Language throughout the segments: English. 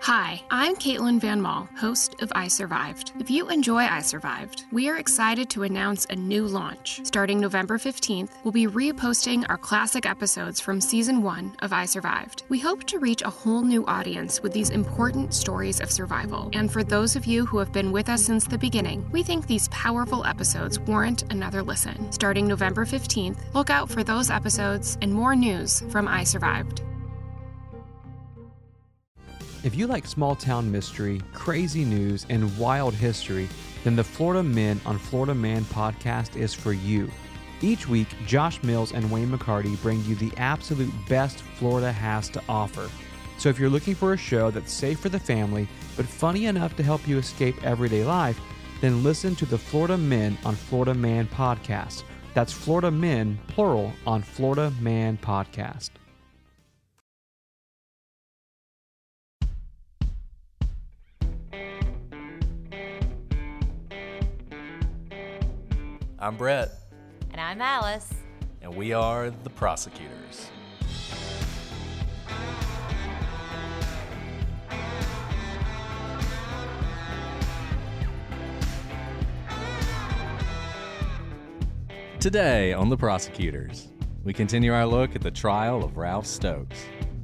Hi, I'm Caitlin Van Mall, host of I Survived. If you enjoy I Survived, we are excited to announce a new launch. Starting November 15th, we'll be reposting our classic episodes from Season 1 of I Survived. We hope to reach a whole new audience with these important stories of survival. And for those of you who have been with us since the beginning, we think these powerful episodes warrant another listen. Starting November 15th, look out for those episodes and more news from I Survived. If you like small-town mystery, crazy news, and wild history, then the Florida Men on Florida Man podcast is for you. Each week, Josh Mills and Wayne McCarty bring you the absolute best Florida has to offer. So if you're looking for a show that's safe for the family, but funny enough to help you escape everyday life, then listen to the Florida Men on Florida Man podcast. That's Florida Men, plural, on Florida Man podcast. I'm Brett. And I'm Alice. And we are the Prosecutors. Today on the Prosecutors, we continue our look at the trial of Ralph Stokes.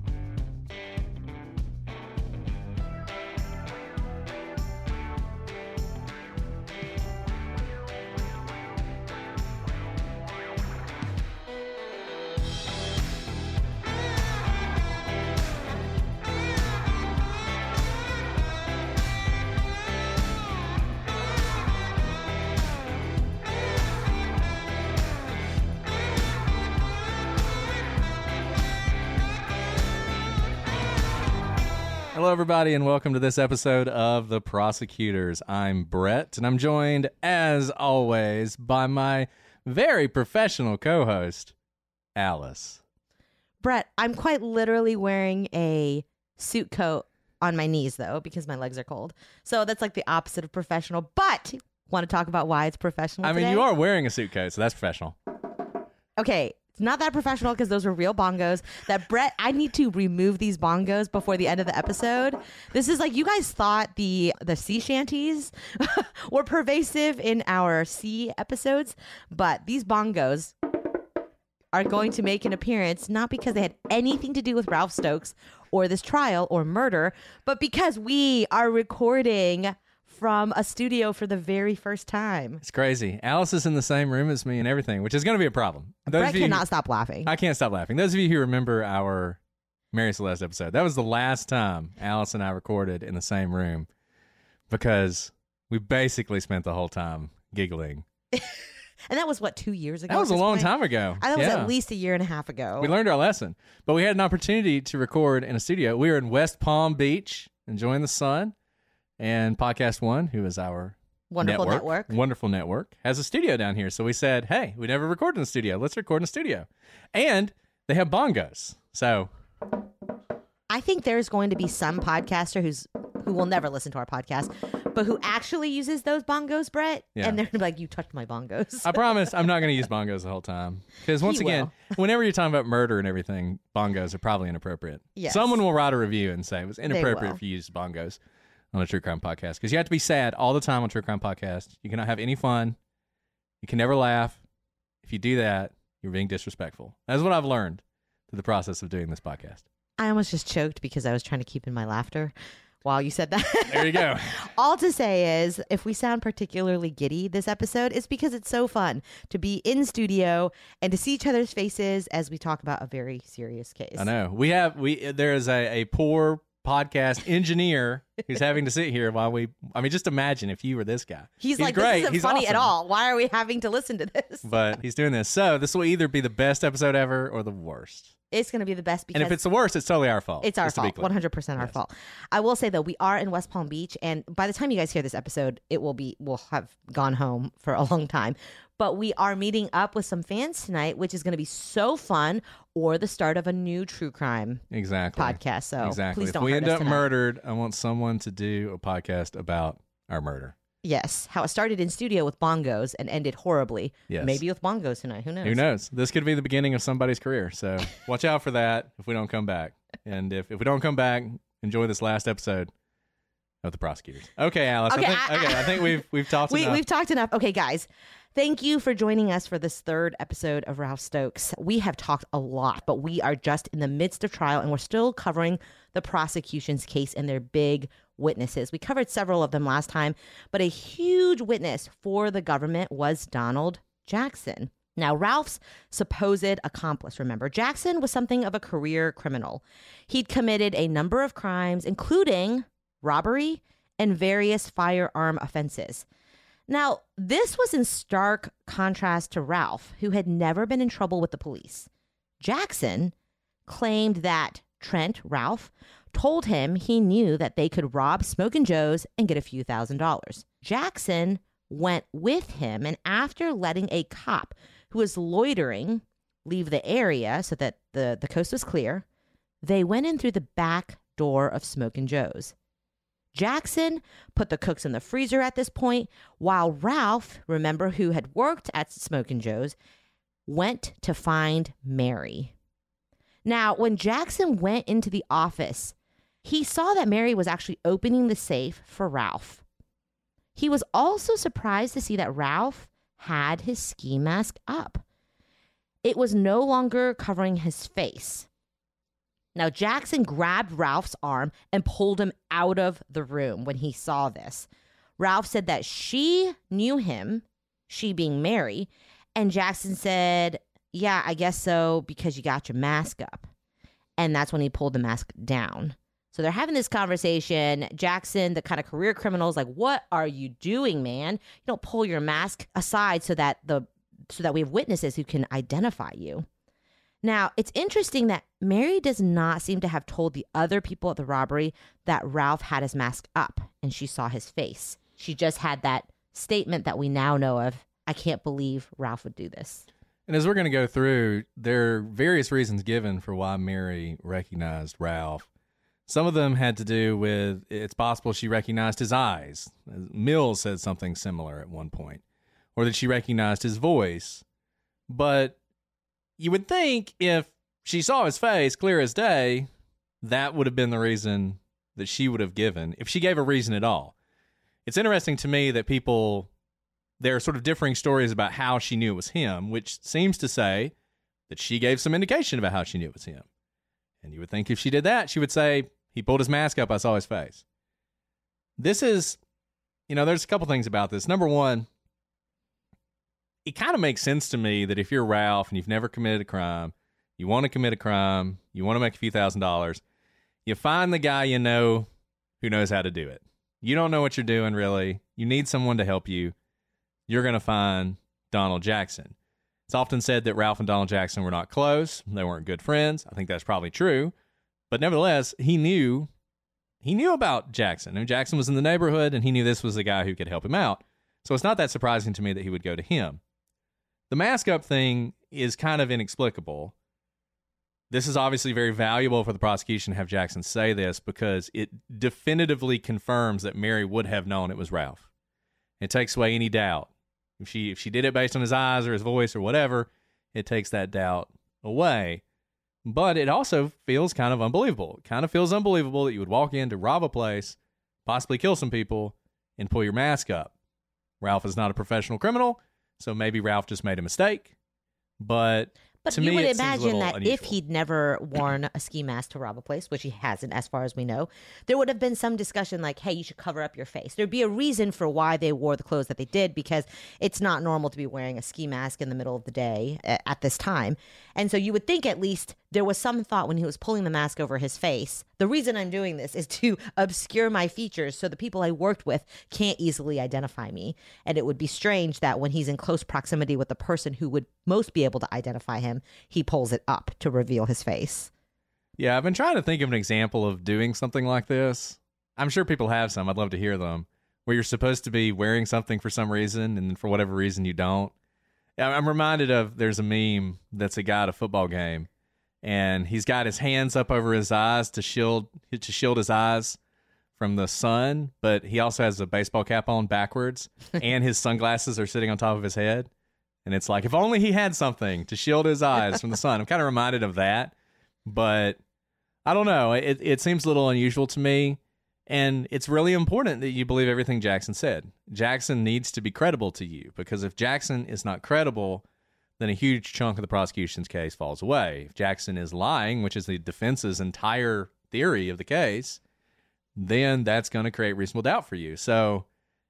Hello, everybody, and welcome to this episode of The Prosecutors. I'm Brett, and I'm joined, as always, by my very professional co-host, Alice. Brett, I'm quite literally wearing a suit coat on my knees, though, because my legs are cold. So that's like the opposite of professional, but want to talk about why it's professional I mean, today? you are wearing a suit coat, so that's professional. Okay. Not that professional because those are real bongos that Brett, I need to remove these bongos before the end of the episode. This is like, you guys thought the sea shanties were pervasive in our sea episodes, but these bongos are going to make an appearance, not because they had anything to do with Ralph Stokes or this trial or murder, but because we are recording from a studio for the very first time. It's crazy. Alice is in the same room as me and everything, which is going to be a problem. Brett cannot stop laughing. I can't stop laughing. Those of you who remember our Mary Celeste episode, that was the last time Alice and I recorded in the same room because we basically spent the whole time giggling. And that was, what, 2 years ago? That was a long time ago. That was at least a year and a half ago. We learned our lesson. But we had an opportunity to record in a studio. We were in West Palm Beach, enjoying the sun. And Podcast One, who is our wonderful network, has a studio down here. So we said, hey, we never recorded in the studio. Let's record in the studio. And they have bongos. So I think there's going to be some podcaster who will never listen to our podcast, but who actually uses those bongos, Brett. Yeah. And they're going to be like, you touched my bongos. I promise I'm not going to use bongos the whole time. Because once again, whenever you're talking about murder and everything, bongos are probably inappropriate. Yes. Someone will write a review and say it was inappropriate if you used bongos on a true crime podcast, because you have to be sad all the time on true crime podcast. You cannot have any fun. You can never laugh. If you do that, you're being disrespectful. That's what I've learned through the process of doing this podcast. I almost just choked because I was trying to keep in my laughter while you said that. There you go. All to say is, if we sound particularly giddy this episode, it's because it's so fun to be in studio and to see each other's faces as we talk about a very serious case. I know. There is a poor podcast engineer who's having to sit here while just imagine if you were this guy. He's like, great. This isn't he's funny awesome. at all. Why are we having to listen to this? But he's doing this. So this will either be the best episode ever or the worst. It's going to be the best because... And if it's the worst, it's totally our fault. It's our fault. 100% our fault. I will say, though, we are in West Palm Beach, and by the time you guys hear this episode, we'll have gone home for a long time. But we are meeting up with some fans tonight, which is going to be so fun, or the start of a new true crime podcast. So please don't If we hurt end us up tonight. Murdered, I want someone to do a podcast about our murder. Yes, how it started in studio with bongos and ended horribly. Yes. Maybe with bongos tonight. Who knows? Who knows? This could be the beginning of somebody's career. So watch out for that if we don't come back. And if we don't come back, enjoy this last episode of The Prosecutors. Okay, Alice. I think we've talked enough. We've talked enough. Okay, guys. Thank you for joining us for this third episode of Ralph Stokes. We have talked a lot, but we are just in the midst of trial, and we're still covering the prosecution's case and their big witnesses. We covered several of them last time, but a huge witness for the government was Donald Jackson. Now, Ralph's supposed accomplice, remember, Jackson was something of a career criminal. He'd committed a number of crimes, including robbery and various firearm offenses. Now, this was in stark contrast to Ralph, who had never been in trouble with the police. Jackson claimed that Trent, Ralph, told him he knew that they could rob Smokin' Joe's and get a few $1,000s. Jackson went with him, and after letting a cop who was loitering leave the area so that the coast was clear, they went in through the back door of Smokin' Joe's. Jackson put the cooks in the freezer at this point, while Ralph, remember, who had worked at Smokin' Joe's, went to find Mary. Now, when Jackson went into the office, he saw that Mary was actually opening the safe for Ralph. He was also surprised to see that Ralph had his ski mask up. It was no longer covering his face. Now, Jackson grabbed Ralph's arm and pulled him out of the room when he saw this. Ralph said that she knew him, she being Mary, and Jackson said, yeah, I guess so, because you got your mask up. And that's when he pulled the mask down. So they're having this conversation. Jackson, the kind of career criminal, is like, what are you doing, man? You don't pull your mask aside so that we have witnesses who can identify you. Now, it's interesting that Mary does not seem to have told the other people at the robbery that Ralph had his mask up and she saw his face. She just had that statement that we now know of. I can't believe Ralph would do this. And as we're going to go through, there are various reasons given for why Mary recognized Ralph. Some of them had to do with, it's possible she recognized his eyes. Mills said something similar at one point. Or that she recognized his voice. But you would think if she saw his face clear as day, that would have been the reason that she would have given, if she gave a reason at all. It's interesting to me that there are sort of differing stories about how she knew it was him, which seems to say that she gave some indication about how she knew it was him. And you would think if she did that, she would say, he pulled his mask up, I saw his face. This is, there's a couple things about this. Number one, it kind of makes sense to me that if you're Ralph and you've never committed a crime, you want to commit a crime, you want to make a few $1,000s, you find the guy you know who knows how to do it. You don't know what you're doing, really. You need someone to help you. You're going to find Donald Jackson. It's often said that Ralph and Donald Jackson were not close. They weren't good friends. I think that's probably true. But nevertheless, he knew about Jackson. And Jackson was in the neighborhood, and he knew this was the guy who could help him out. So it's not that surprising to me that he would go to him. The mask up thing is kind of inexplicable. This is obviously very valuable for the prosecution to have Jackson say this because it definitively confirms that Mary would have known it was Ralph. It takes away any doubt. If she did it based on his eyes or his voice or whatever, it takes that doubt away. But it also feels kind of unbelievable. It kind of feels unbelievable that you would walk in to rob a place, possibly kill some people, and pull your mask up. Ralph is not a professional criminal, so maybe Ralph just made a mistake. But to you me, would it imagine that unusual. If he'd never worn a ski mask to rob a place, which he hasn't as far as we know, there would have been some discussion like, hey, you should cover up your face. There'd be a reason for why they wore the clothes that they did, because it's not normal to be wearing a ski mask in the middle of the day at this time. And so you would think at least there was some thought when he was pulling the mask over his face. The reason I'm doing this is to obscure my features so the people I worked with can't easily identify me. And it would be strange that when he's in close proximity with the person who would most be able to identify him, he pulls it up to reveal his face. Yeah, I've been trying to think of an example of doing something like this. I'm sure people have some. I'd love to hear them. Where you're supposed to be wearing something for some reason, and for whatever reason you don't. I'm reminded of, there's a meme that's a guy at a football game, and he's got his hands up over his eyes to shield his eyes from the sun, but he also has a baseball cap on backwards, and his sunglasses are sitting on top of his head. And it's like, if only he had something to shield his eyes from the sun. I'm kind of reminded of that. But I don't know. It seems a little unusual to me. And it's really important that you believe everything Jackson said. Jackson needs to be credible to you, because if Jackson is not credible, then a huge chunk of the prosecution's case falls away. If Jackson is lying, which is the defense's entire theory of the case, then that's going to create reasonable doubt for you. So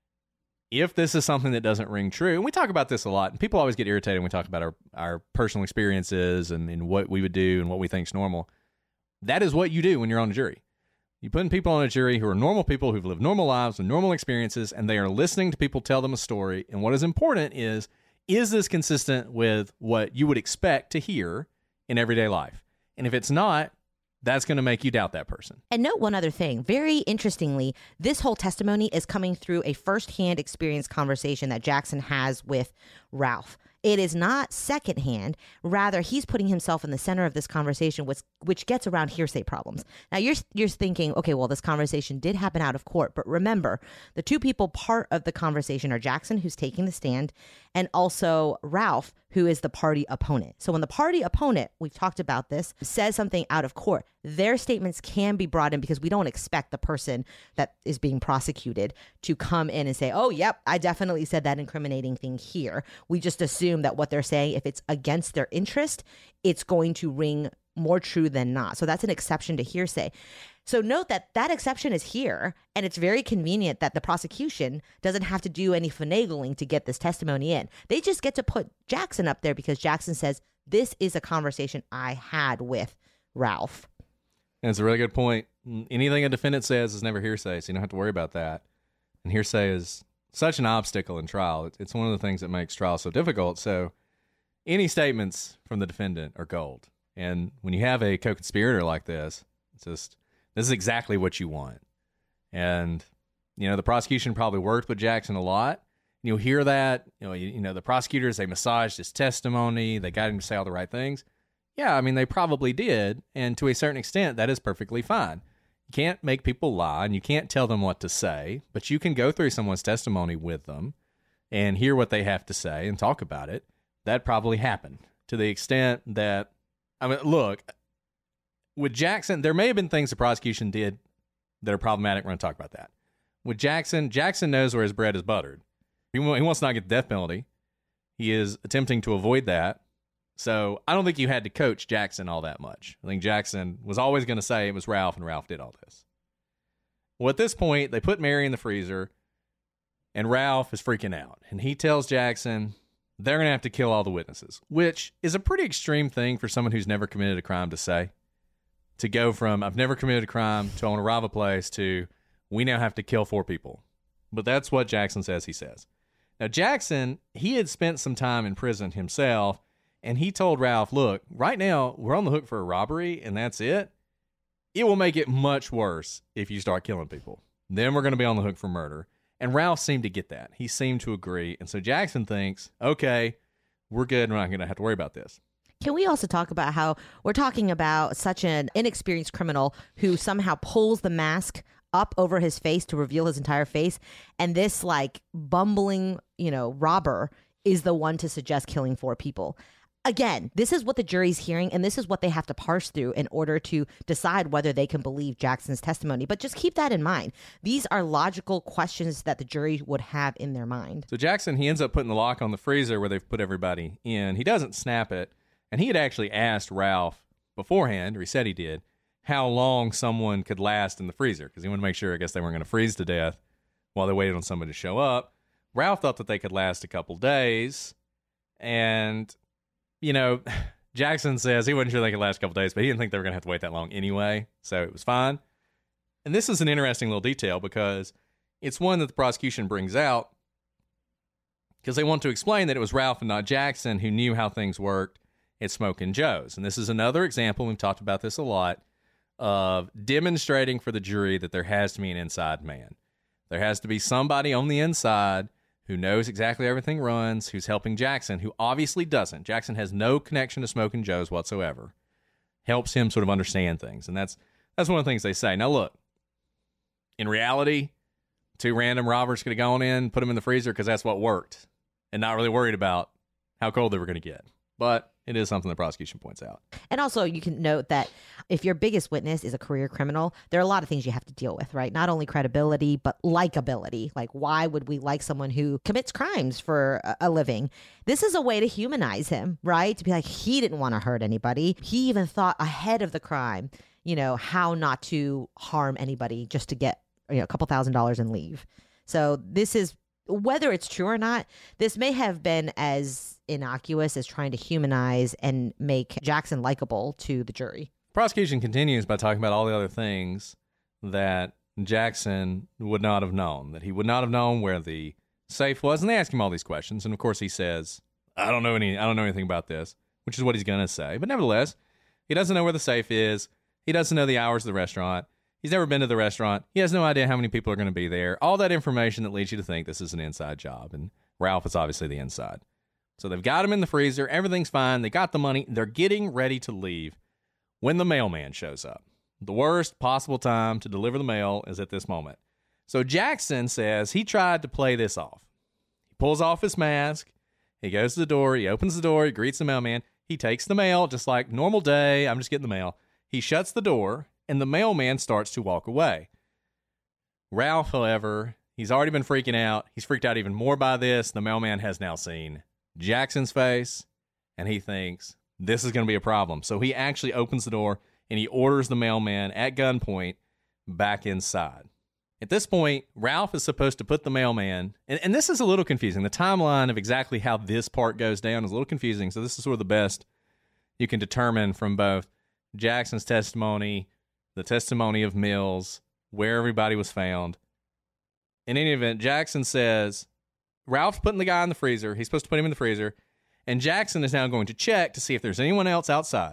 if this is something that doesn't ring true, and we talk about this a lot, and people always get irritated when we talk about our personal experiences and what we would do and what we think is normal. That is what you do when you're on a jury. You put people on a jury who are normal people who've lived normal lives with normal experiences, and they are listening to people tell them a story. And what is important is this consistent with what you would expect to hear in everyday life? And if it's not, that's going to make you doubt that person. And note one other thing. Very interestingly, this whole testimony is coming through a firsthand experience conversation that Jackson has with Ralph. It is not secondhand. Rather, he's putting himself in the center of this conversation, which gets around hearsay problems. Now, you're thinking, okay, well, this conversation did happen out of court. But remember, the two people part of the conversation are Jackson, who's taking the stand, and also Ralph, who is the party opponent. So when the party opponent, we've talked about this, says something out of court, their statements can be brought in, because we don't expect the person that is being prosecuted to come in and say, oh, yep, I definitely said that incriminating thing here. We just assume that what they're saying, if it's against their interest, it's going to ring more true than not. So that's an exception to hearsay. So note that exception is here, and it's very convenient that the prosecution doesn't have to do any finagling to get this testimony in. They just get to put Jackson up there because Jackson says, this is a conversation I had with Ralph. And it's a really good point. Anything a defendant says is never hearsay, so you don't have to worry about that. And hearsay is such an obstacle in trial. It's one of the things that makes trial so difficult. So any statements from the defendant are gold. And when you have a co-conspirator like this, this is exactly what you want. And, the prosecution probably worked with Jackson a lot. You'll hear that, the prosecutors, they massaged his testimony. They got him to say all the right things. Yeah, I mean, they probably did. And to a certain extent, that is perfectly fine. You can't make people lie, and you can't tell them what to say, but you can go through someone's testimony with them and hear what they have to say and talk about it. That probably happened to the extent that, look, with Jackson, there may have been things the prosecution did that are problematic. We're going to talk about that. With Jackson knows where his bread is buttered. He wants to not get the death penalty. He is attempting to avoid that. So I don't think you had to coach Jackson all that much. I think Jackson was always going to say it was Ralph, and Ralph did all this. Well, at this point, they put Mary in the freezer, and Ralph is freaking out. And he tells Jackson they're going to have to kill all the witnesses, which is a pretty extreme thing for someone who's never committed a crime to say. To go from, I've never committed a crime, to I want to rob a place, to we now have to kill 4 people. But that's what Jackson says he says. Now, Jackson, he had spent some time in prison himself, and he told Ralph, look, right now, we're on the hook for a robbery, and that's it. It will make it much worse if you start killing people. Then we're going to be on the hook for murder. And Ralph seemed to get that. He seemed to agree. And so Jackson thinks, okay, we're good. We're not going to have to worry about this. Can we also talk about how we're talking about such an inexperienced criminal who somehow pulls the mask up over his face to reveal his entire face, and this bumbling, robber is the one to suggest killing 4 people. Again, this is what the jury's hearing, and this is what they have to parse through in order to decide whether they can believe Jackson's testimony. But just keep that in mind. These are logical questions that the jury would have in their mind. So Jackson, he ends up putting the lock on the freezer where they've put everybody in. He doesn't snap it. And he had actually asked Ralph beforehand, or he said he did, how long someone could last in the freezer, because he wanted to make sure, I guess, they weren't going to freeze to death while they waited on somebody to show up. Ralph thought that they could last a couple days. And, Jackson says he wasn't sure they could last a couple days, but he didn't think they were going to have to wait that long anyway, so it was fine. And this is an interesting little detail because it's one that the prosecution brings out because they want to explain that it was Ralph and not Jackson who knew how things worked at Smokin' Joe's. And this is another example, we've talked about this a lot, of demonstrating for the jury that there has to be an inside man. There has to be somebody on the inside who knows exactly how everything runs, who's helping Jackson, who obviously doesn't. Jackson has no connection to Smokin' Joe's whatsoever. Helps him sort of understand things. And that's one of the things they say. Now look, in reality, 2 random robbers could have gone in, put them in the freezer because that's what worked, and not really worried about how cold they were going to get. But it is something the prosecution points out. And also, you can note that if your biggest witness is a career criminal, there are a lot of things you have to deal with, right? Not only credibility, but likability. Like, why would we like someone who commits crimes for a living? This is a way to humanize him, right? To be like, he didn't want to hurt anybody. He even thought ahead of the crime, how not to harm anybody just to get a couple $1,000s and leave. So this is, whether it's true or not, this may have been as innocuous as trying to humanize and make Jackson likable to the jury. Prosecution continues by talking about all the other things that Jackson would not have known, that he would not have known where the safe was. And they ask him all these questions. And of course he says, I don't know anything about this, which is what he's going to say. But nevertheless, he doesn't know where the safe is. He doesn't know the hours of the restaurant. He's never been to the restaurant. He has no idea how many people are going to be there. All that information that leads you to think this is an inside job. And Ralph is obviously the inside. So they've got him in the freezer. Everything's fine. They got the money. They're getting ready to leave when the mailman shows up. The worst possible time to deliver the mail is at this moment. So Jackson says he tried to play this off. He pulls off his mask. He goes to the door. He opens the door. He greets the mailman. He takes the mail just like normal day. I'm just getting the mail. He shuts the door, and the mailman starts to walk away. Ralph, however, he's already been freaking out. He's freaked out even more by this. The mailman has now seen Jackson's face, and he thinks this is going to be a problem. So he actually opens the door, and he orders the mailman at gunpoint back inside. At this point, Ralph is supposed to put the mailman, and this is a little confusing. The timeline of exactly how this part goes down is a little confusing, so this is sort of the best you can determine from both Jackson's testimony, the testimony of Mills, where everybody was found. In any event, Jackson says Ralph's putting the guy in the freezer. He's supposed to put him in the freezer. And Jackson is now going to check to see if there's anyone else outside,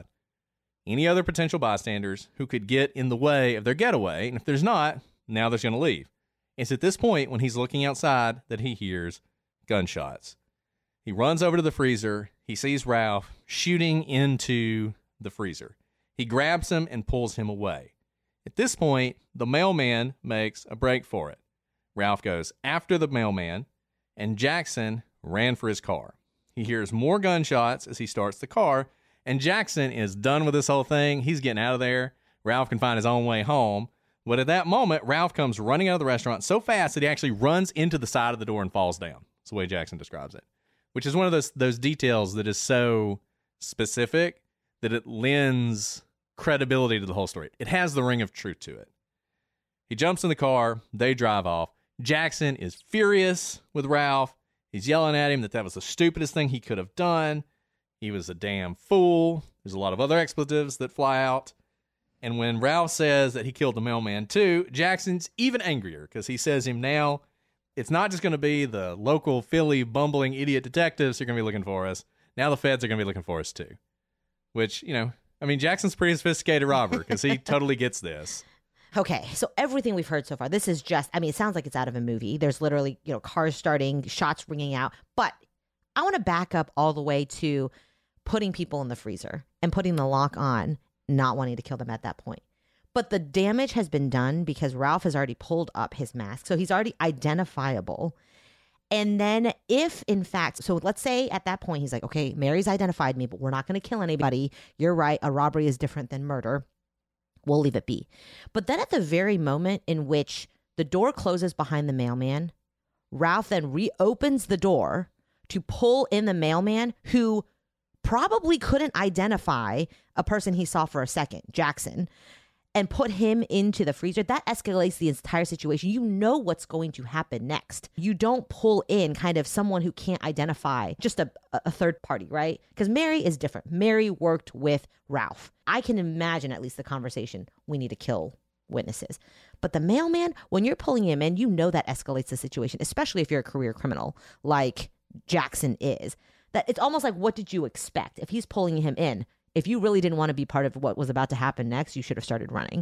any other potential bystanders who could get in the way of their getaway. And if there's not, now they're going to leave. It's at this point when he's looking outside that he hears gunshots. He runs over to the freezer. He sees Ralph shooting into the freezer. He grabs him and pulls him away. At this point, the mailman makes a break for it. Ralph goes after the mailman, and Jackson ran for his car. He hears more gunshots as he starts the car, and Jackson is done with this whole thing. He's getting out of there. Ralph can find his own way home. But at that moment, Ralph comes running out of the restaurant so fast that he actually runs into the side of the door and falls down. That's the way Jackson describes it, which is one of those details that is so specific that it lends credibility to the whole story. It has the ring of truth to it. He jumps in the car. They drive off. Jackson is furious with Ralph. He's yelling at him that was the stupidest thing he could have done. He was a damn fool. There's a lot of other expletives that fly out. And when Ralph says that he killed the mailman too, Jackson's even angrier because he says him now, it's not just going to be the local Philly bumbling idiot detectives who are going to be looking for us. Now the feds are going to be looking for us too. Which, Jackson's a pretty sophisticated robber because he totally gets this. Okay, so everything we've heard so far, this is just, it sounds like it's out of a movie. There's literally, cars starting, shots ringing out. But I want to back up all the way to putting people in the freezer and putting the lock on, not wanting to kill them at that point. But the damage has been done because Ralph has already pulled up his mask. So he's already identifiable. And then if, in fact, so let's say at that point, he's like, okay, Mary's identified me, but we're not going to kill anybody. You're right. A robbery is different than murder. We'll leave it be. But then at the very moment in which the door closes behind the mailman, Ralph then reopens the door to pull in the mailman who probably couldn't identify a person he saw for a second, Jackson, and put him into the freezer. That escalates the entire situation. You know what's going to happen next. You don't pull in kind of someone who can't identify, just a third party, right? Because Mary is different. Mary worked with Ralph. I can imagine at least the conversation, we need to kill witnesses. But the mailman, when you're pulling him in, you know that escalates the situation, especially if you're a career criminal like Jackson is. That it's almost like, what did you expect? If he's pulling him in, if you really didn't want to be part of what was about to happen next, you should have started running.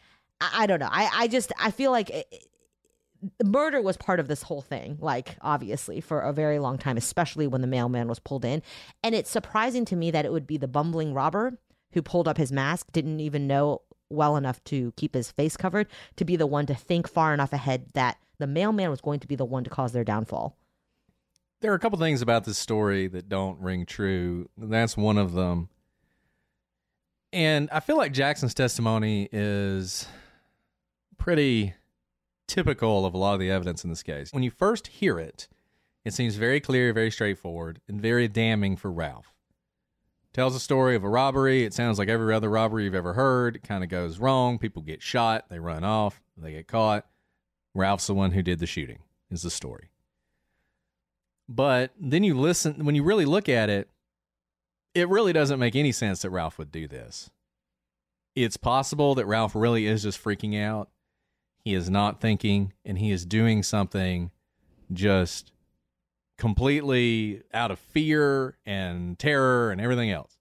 I don't know. I feel like murder was part of this whole thing, like, obviously, for a very long time, especially when the mailman was pulled in. And it's surprising to me that it would be the bumbling robber who pulled up his mask, didn't even know well enough to keep his face covered, to be the one to think far enough ahead that the mailman was going to be the one to cause their downfall. There are a couple things about this story that don't ring true. That's one of them. And I feel like Jackson's testimony is pretty typical of a lot of the evidence in this case. When you first hear it, it seems very clear, very straightforward, and very damning for Ralph. Tells a story of a robbery. It sounds like every other robbery you've ever heard. It kind of goes wrong. People get shot. They run off. They get caught. Ralph's the one who did the shooting, is the story. But then you listen, when you really look at it, it really doesn't make any sense that Ralph would do this. It's possible that Ralph really is just freaking out. He is not thinking, and he is doing something just completely out of fear and terror and everything else.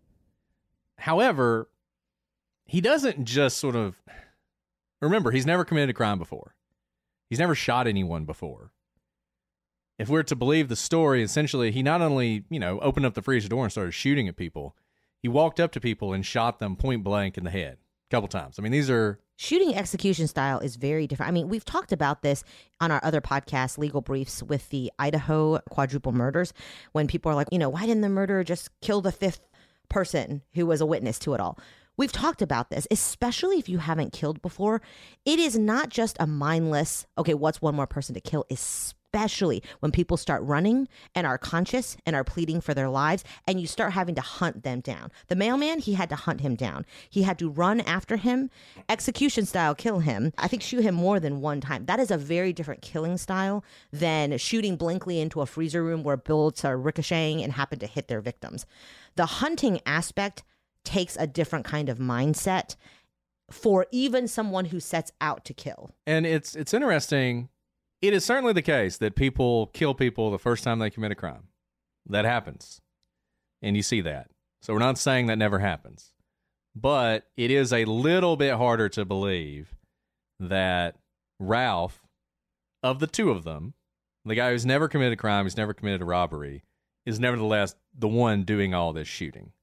However, he doesn't just sort of... Remember, he's never committed a crime before. He's never shot anyone before. If we're to believe the story, essentially, he not only, opened up the freezer door and started shooting at people, he walked up to people and shot them point blank in the head a couple times. I mean, these are... Shooting execution style is very different. I mean, we've talked about this on our other podcast, Legal Briefs, with the Idaho quadruple murders, when people are like, why didn't the murderer just kill the fifth person who was a witness to it all? We've talked about this, especially if you haven't killed before. It is not just a mindless, okay, what's one more person to kill, especially when people start running and are conscious and are pleading for their lives, and you start having to hunt them down. The mailman, he had to hunt him down. He had to run after him, execution style kill him. I think shoot him more than one time. That is a very different killing style than shooting blankly into a freezer room where bullets are ricocheting and happen to hit their victims. The hunting aspect takes a different kind of mindset for even someone who sets out to kill. And it's interesting. It is certainly the case that people kill people the first time they commit a crime. That happens. And you see that. So we're not saying that never happens. But it is a little bit harder to believe that Ralph, of the two of them, the guy who's never committed a crime, who's never committed a robbery, is nevertheless the one doing all this shooting.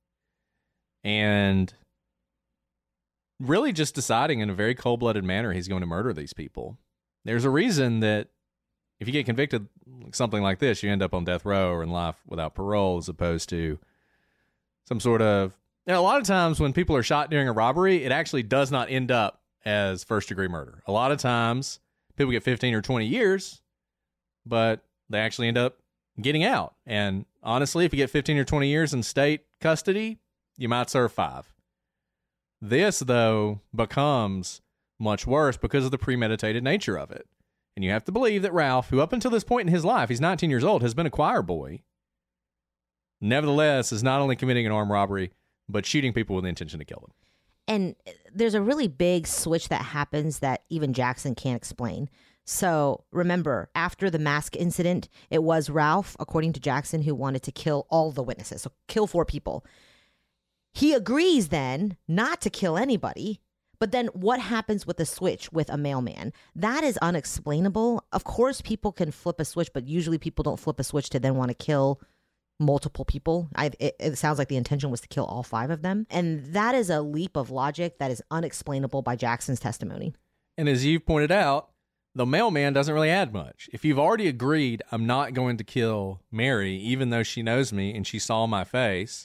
And really just deciding in a very cold-blooded manner he's going to murder these people. There's a reason that if you get convicted something like this, you end up on death row or in life without parole, as opposed to some sort of... a lot of times when people are shot during a robbery, it actually does not end up as first-degree murder. A lot of times, people get 15 or 20 years, but they actually end up getting out. And honestly, if you get 15 or 20 years in state custody, you might serve 5. This, though, becomes much worse because of the premeditated nature of it. And you have to believe that Ralph, who up until this point in his life, he's 19 years old, has been a choir boy, nevertheless is not only committing an armed robbery, but shooting people with the intention to kill them. And there's a really big switch that happens that even Jackson can't explain. So remember, after the mask incident, it was Ralph, according to Jackson, who wanted to kill all the witnesses, so kill 4 people. He agrees then not to kill anybody. But then what happens with the switch with a mailman? That is unexplainable. Of course, people can flip a switch, but usually people don't flip a switch to then want to kill multiple people. It sounds like the intention was to kill all 5 of them. And that is a leap of logic that is unexplainable by Jackson's testimony. And as you've pointed out, the mailman doesn't really add much. If you've already agreed, I'm not going to kill Mary, even though she knows me and she saw my face,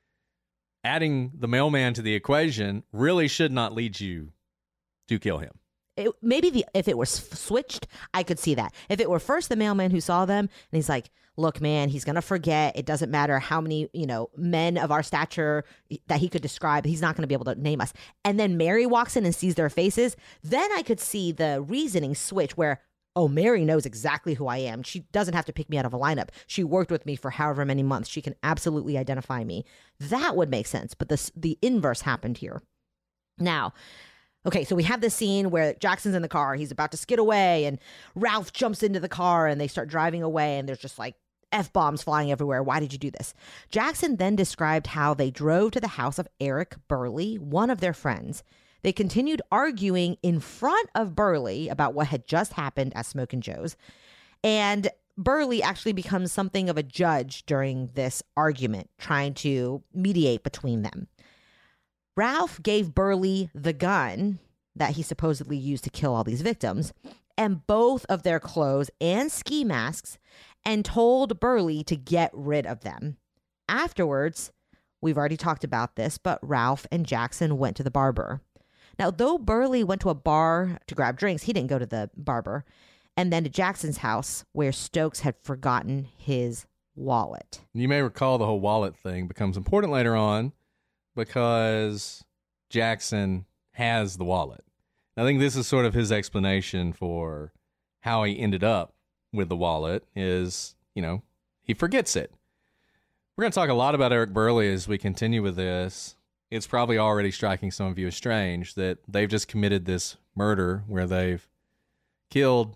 adding the mailman to the equation really should not lead you to kill him. If it was switched, I could see that. If it were first the mailman who saw them and he's like, look, man, he's going to forget. It doesn't matter how many, men of our stature that he could describe. He's not going to be able to name us. And then Mary walks in and sees their faces. Then I could see the reasoning switch where, oh, Mary knows exactly who I am. She doesn't have to pick me out of a lineup. She worked with me for however many months. She can absolutely identify me. That would make sense. But the inverse happened here. Now, okay, so we have this scene where Jackson's in the car. He's about to skid away, and Ralph jumps into the car, and they start driving away, and there's just like F-bombs flying everywhere. Why did you do this? Jackson then described how they drove to the house of Eric Burley, one of their friends. They continued arguing in front of Burley about what had just happened at Smokin' Joe's. And Burley actually becomes something of a judge during this argument, trying to mediate between them. Ralph gave Burley the gun that he supposedly used to kill all these victims, and both of their clothes and ski masks, and told Burley to get rid of them. Afterwards, we've already talked about this, but Ralph and Jackson went to the barber. Now, though Burley went to a bar to grab drinks, he didn't go to the barber, and then to Jackson's house where Stokes had forgotten his wallet. You may recall the whole wallet thing becomes important later on because Jackson has the wallet. I think this is sort of his explanation for how he ended up with the wallet is, he forgets it. We're going to talk a lot about Eric Burley as we continue with this. It's probably already striking some of you as strange that they've just committed this murder where they've killed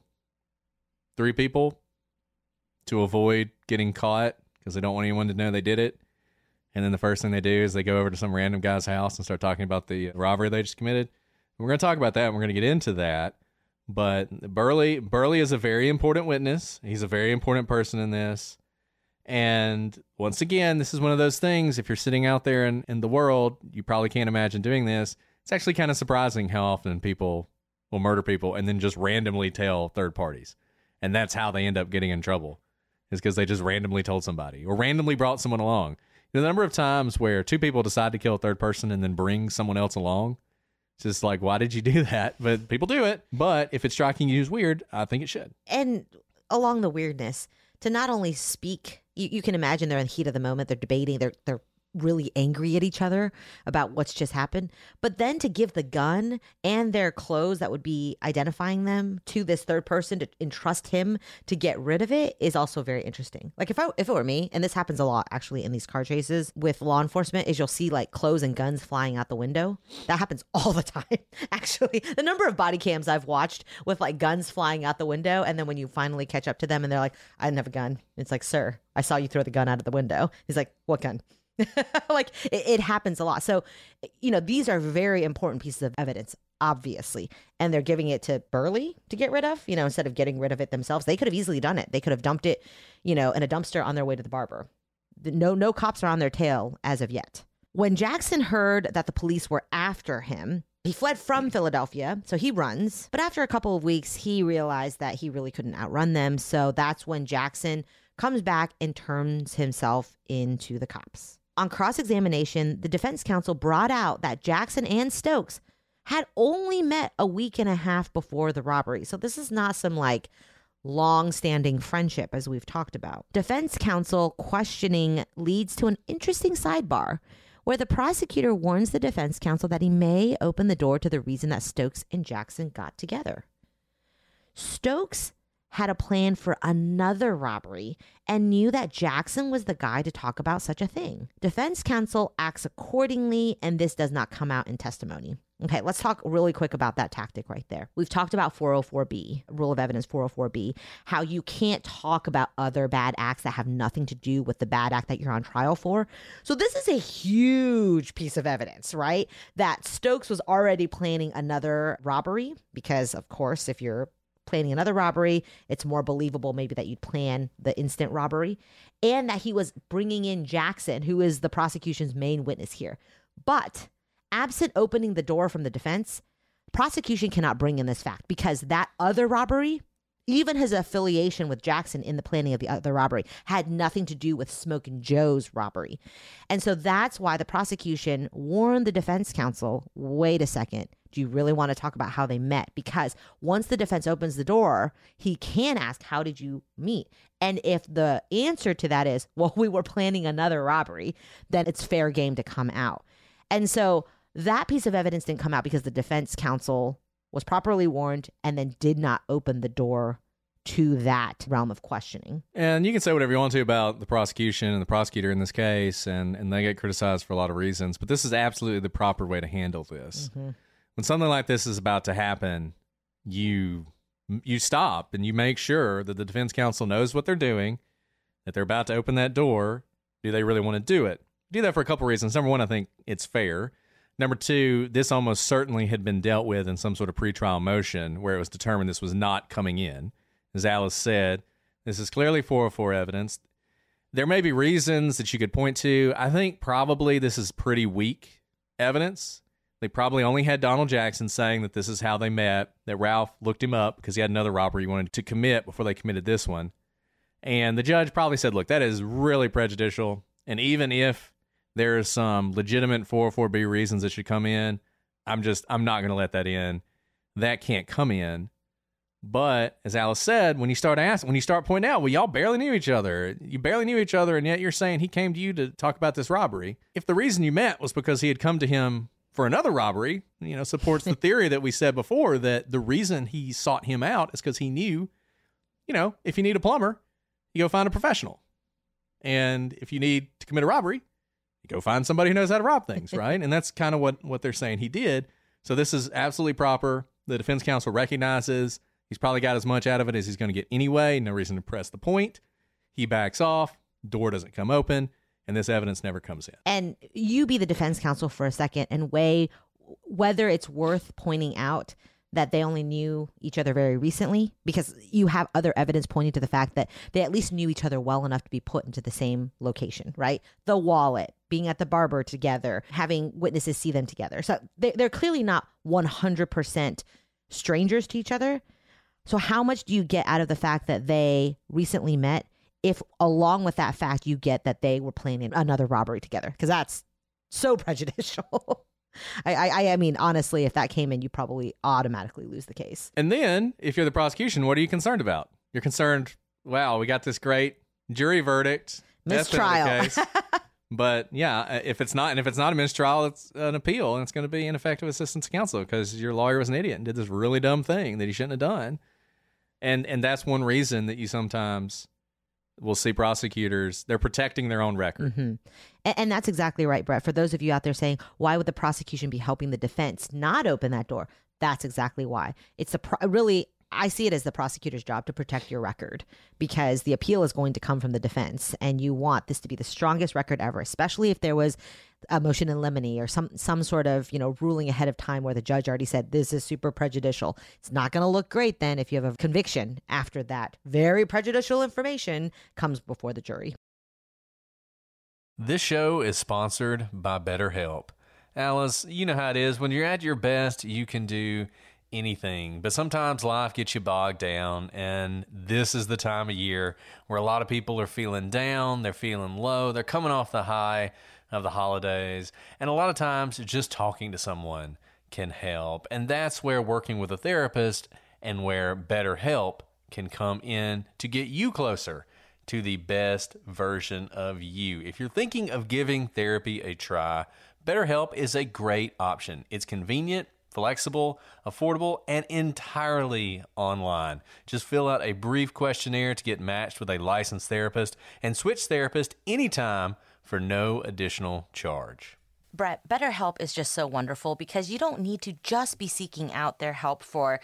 3 people to avoid getting caught because they don't want anyone to know they did it. And then the first thing they do is they go over to some random guy's house and start talking about the robbery they just committed. We're going to talk about that, and we're going to get into that. But Burley is a very important witness. He's a very important person in this. And once again, this is one of those things, if you're sitting out there in the world, you probably can't imagine doing this. It's actually kind of surprising how often people will murder people and then just randomly tell third parties. And that's how they end up getting in trouble, is because they just randomly told somebody or randomly brought someone along. The number of times where 2 people decide to kill a third person and then bring someone else along, it's just like, why did you do that? But people do it. But if it's striking you as weird, I think it should. And along the weirdness, to not only speak, you can imagine they're in the heat of the moment, they're debating, they're really angry at each other about what's just happened, but then to give the gun and their clothes that would be identifying them to this third person to entrust him to get rid of it is also very interesting. Like if it were me, and this happens a lot actually in these car chases with law enforcement, is you'll see like clothes and guns flying out the window. That happens all the time. Actually, the number of body cams I've watched with like guns flying out the window, and then when you finally catch up to them and they're like, I didn't have a gun. It's like, sir, I saw you throw the gun out of the window. He's like, what gun? Like it happens a lot. So, these are very important pieces of evidence, obviously. And they're giving it to Burley to get rid of, instead of getting rid of it themselves. They could have easily done it. They could have dumped it, in a dumpster on their way to the barber. No cops are on their tail as of yet. When Jackson heard that the police were after him, he fled from Philadelphia, so he runs. But after a couple of weeks, he realized that he really couldn't outrun them. So that's when Jackson comes back and turns himself into the cops. On cross-examination, the defense counsel brought out that Jackson and Stokes had only met a week and a half before the robbery. So this is not some like long-standing friendship as we've talked about. Defense counsel questioning leads to an interesting sidebar where the prosecutor warns the defense counsel that he may open the door to the reason that Stokes and Jackson got together. Stokes had a plan for another robbery and knew that Jackson was the guy to talk about such a thing. Defense counsel acts accordingly, and this does not come out in testimony. Okay, let's talk really quick about that tactic right there. We've talked about 404B, Rule of Evidence 404B, how you can't talk about other bad acts that have nothing to do with the bad act that you're on trial for. So this is a huge piece of evidence, right? That Stokes was already planning another robbery because, of course, if you're planning another robbery, it's more believable maybe that you'd plan the instant robbery, and that he was bringing in Jackson, who is the prosecution's main witness here. But absent opening the door from the defense, prosecution cannot bring in this fact because that other robbery, even his affiliation with Jackson in the planning of the other robbery, had nothing to do with Smokin' Joe's robbery. And so that's why the prosecution warned the defense counsel, wait a second, do you really want to talk about how they met? Because once the defense opens the door, he can ask, how did you meet? And if the answer to that is, well, we were planning another robbery, then it's fair game to come out. And so that piece of evidence didn't come out because the defense counsel was properly warned and then did not open the door to that realm of questioning. And you can say whatever you want to about the prosecution and the prosecutor in this case, and they get criticized for a lot of reasons, but this is absolutely the proper way to handle this. Mm-hmm. When something like this is about to happen, you stop and you make sure that the defense counsel knows what they're doing, that they're about to open that door. Do they really want to do it? Do that for a couple reasons. Number one, I think it's fair. Number two, this almost certainly had been dealt with in some sort of pretrial motion where it was determined this was not coming in. As Alice said, this is clearly 404 evidence. There may be reasons that you could point to. I think probably this is pretty weak evidence. They probably only had Donald Jackson saying that this is how they met, that Ralph looked him up because he had another robbery he wanted to commit before they committed this one. And the judge probably said, look, that is really prejudicial. And even if there is some legitimate 404B reasons that should come in, I'm not going to let that in. That can't come in. But as Alice said, when you start pointing out, well, y'all barely knew each other. You barely knew each other, and yet you're saying he came to you to talk about this robbery. If the reason you met was because he had come to him for another robbery, supports the theory that we said before, that the reason he sought him out is because he knew, if you need a plumber, you go find a professional. And if you need to commit a robbery, you go find somebody who knows how to rob things, right? And that's kind of what they're saying he did. So this is absolutely proper. The defense counsel recognizes he's probably got as much out of it as he's going to get anyway. No reason to press the point. He backs off. Door doesn't come open. And this evidence never comes in. And you be the defense counsel for a second and weigh whether it's worth pointing out that they only knew each other very recently, because you have other evidence pointing to the fact that they at least knew each other well enough to be put into the same location, right? The wallet, being at the barber together, having witnesses see them together. So they're clearly not 100% strangers to each other. So how much do you get out of the fact that they recently met if along with that fact you get that they were planning another robbery together? Because that's so prejudicial. I mean, honestly, if that came in, you probably automatically lose the case. And then, if you're the prosecution, what are you concerned about? You're concerned, wow, we got this great jury verdict. Mistrial. But yeah, if it's not a mistrial, it's an appeal, and it's going to be ineffective assistance of counsel because your lawyer was an idiot and did this really dumb thing that he shouldn't have done. And that's one reason that you sometimes will see prosecutors, they're protecting their own record. Mm-hmm. And that's exactly right, Brett. For those of you out there saying, why would the prosecution be helping the defense not open that door? That's exactly why. It's really, I see it as the prosecutor's job to protect your record, because the appeal is going to come from the defense, and you want this to be the strongest record ever, especially if there was a motion in limine or some sort of, ruling ahead of time where the judge already said this is super prejudicial. It's not going to look great then if you have a conviction after that very prejudicial information comes before the jury. This show is sponsored by BetterHelp. Alice, you know how it is. When you're at your best, you can do anything, but sometimes life gets you bogged down, and this is the time of year where a lot of people are feeling down, they're feeling low, they're coming off the high of the holidays, and a lot of times just talking to someone can help. And that's where working with a therapist and where BetterHelp can come in to get you closer to the best version of you. If you're thinking of giving therapy a try, BetterHelp is a great option. It's convenient, flexible, affordable, and entirely online. Just fill out a brief questionnaire to get matched with a licensed therapist and switch therapist anytime for no additional charge. Brett, BetterHelp is just so wonderful because you don't need to just be seeking out their help for,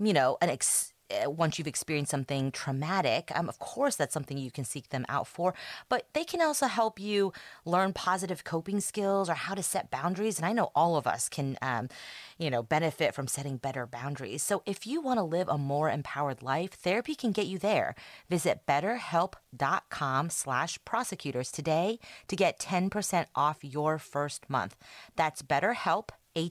once you've experienced something traumatic. Of course, that's something you can seek them out for, but they can also help you learn positive coping skills or how to set boundaries. And I know all of us can, benefit from setting better boundaries. So if you want to live a more empowered life, therapy can get you there. Visit BetterHelp.com/prosecutors today to get 10% off your first month. That's BetterHelp,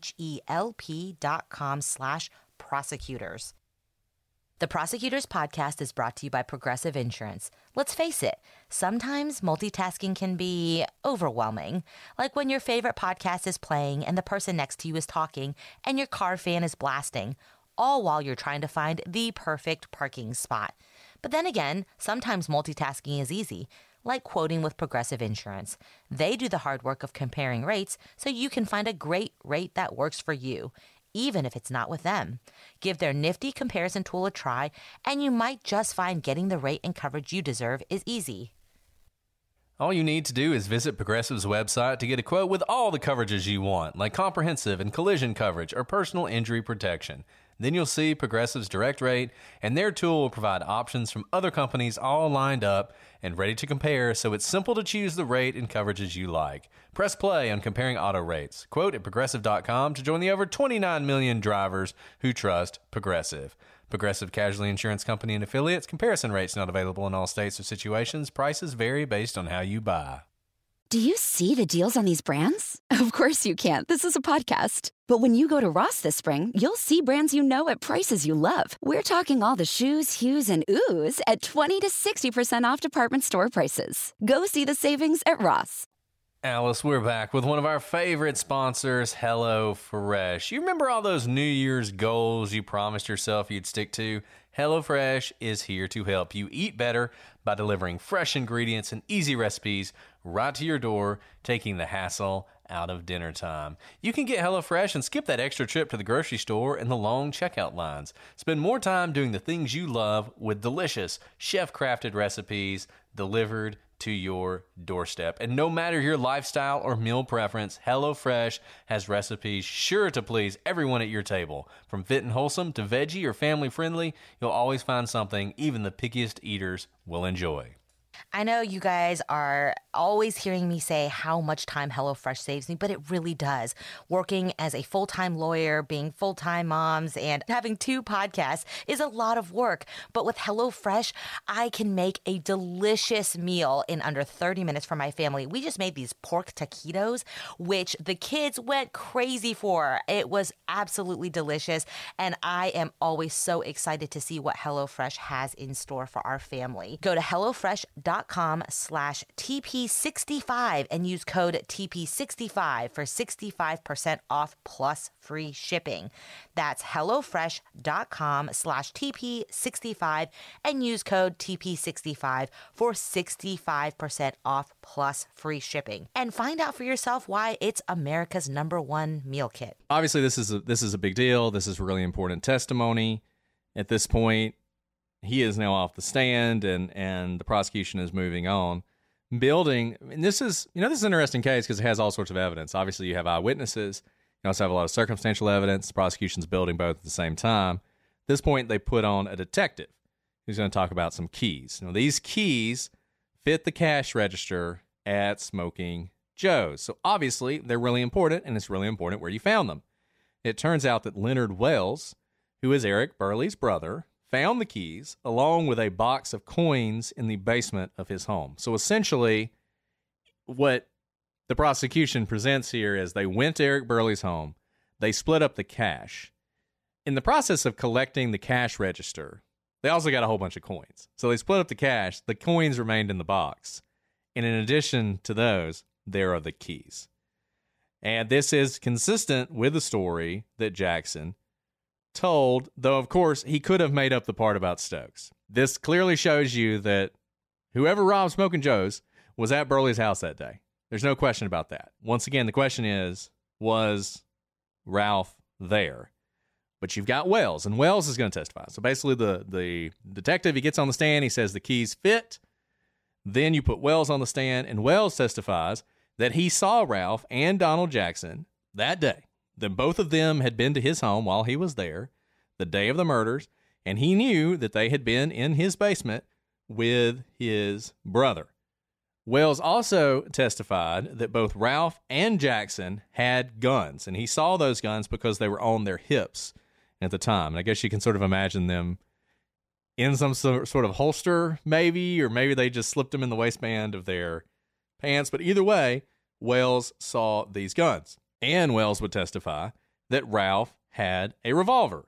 HELP.com/prosecutors. The Prosecutors Podcast is brought to you by Progressive Insurance. Let's face it, sometimes multitasking can be overwhelming. Like when your favorite podcast is playing and the person next to you is talking and your car fan is blasting, all while you're trying to find the perfect parking spot. But then again, sometimes multitasking is easy, like quoting with Progressive Insurance. They do the hard work of comparing rates so you can find a great rate that works for you, even if it's not with them. Give their nifty comparison tool a try, and you might just find getting the rate and coverage you deserve is easy. All you need to do is visit Progressive's website to get a quote with all the coverages you want, like comprehensive and collision coverage or personal injury protection. Then you'll see Progressive's direct rate, and their tool will provide options from other companies all lined up and ready to compare, so it's simple to choose the rate and coverages you like. Press play on comparing auto rates. Quote at Progressive.com to join the over 29 million drivers who trust Progressive. Progressive Casualty Insurance Company and Affiliates. Comparison rates not available in all states or situations. Prices vary based on how you buy. Do you see the deals on these brands? Of course you can't. This is a podcast. But when you go to Ross this spring, you'll see brands you know at prices you love. We're talking all the shoes, hues, and oohs at 20 to 60% off department store prices. Go see the savings at Ross. Alice, we're back with one of our favorite sponsors, HelloFresh. You remember all those New Year's goals you promised yourself you'd stick to? HelloFresh is here to help you eat better by delivering fresh ingredients and easy recipes right to your door, taking the hassle out of dinner time. You can get HelloFresh and skip that extra trip to the grocery store and the long checkout lines. Spend more time doing the things you love with delicious, chef-crafted recipes delivered to your doorstep. And no matter your lifestyle or meal preference, HelloFresh has recipes sure to please everyone at your table. From fit and wholesome to veggie or family friendly, you'll always find something even the pickiest eaters will enjoy. I know you guys are always hearing me say how much time HelloFresh saves me, but it really does. Working as a full-time lawyer, being full-time moms, and having 2 podcasts is a lot of work. But with HelloFresh, I can make a delicious meal in under 30 minutes for my family. We just made these pork taquitos, which the kids went crazy for. It was absolutely delicious, and I am always so excited to see what HelloFresh has in store for our family. Go to HelloFresh.com/TP65 and use code TP65 for 65% off plus free shipping. That's HelloFresh.com/TP65 and use code TP65 for 65% off plus free shipping. And find out for yourself why it's America's #1 meal kit. Obviously, this is a big deal. This is really important testimony. At this point, he is now off the stand, and the prosecution is moving on. And this is an interesting case because it has all sorts of evidence. Obviously, you have eyewitnesses. You also have a lot of circumstantial evidence. The prosecution's building both at the same time. At this point, they put on a detective who's going to talk about some keys. Now, these keys fit the cash register at Smoking Joe's. So obviously, they're really important, and it's really important where you found them. It turns out that Leonard Wells, who is Eric Burley's brother, found the keys along with a box of coins in the basement of his home. So essentially, what the prosecution presents here is they went to Eric Burley's home, they split up the cash. In the process of collecting the cash register, they also got a whole bunch of coins. So they split up the cash, the coins remained in the box. And in addition to those, there are the keys. And this is consistent with the story that Jackson told, though of course he could have made up the part about Stokes. This clearly shows you that whoever robbed Smoking Joe's was at Burley's house that day. There's no question about that. Once again, the question is, was Ralph there? But you've got Wells, and Wells is going to testify. So basically the detective, he gets on the stand, he says the keys fit. Then you put Wells on the stand, and Wells testifies that he saw Ralph and Donald Jackson that day. That both of them had been to his home while he was there, the day of the murders, and he knew that they had been in his basement with his brother. Wells also testified that both Ralph and Jackson had guns, and he saw those guns because they were on their hips at the time. And I guess you can sort of imagine them in some sort of holster, maybe, or maybe they just slipped them in the waistband of their pants. But either way, Wells saw these guns. And Wells would testify that Ralph had a revolver.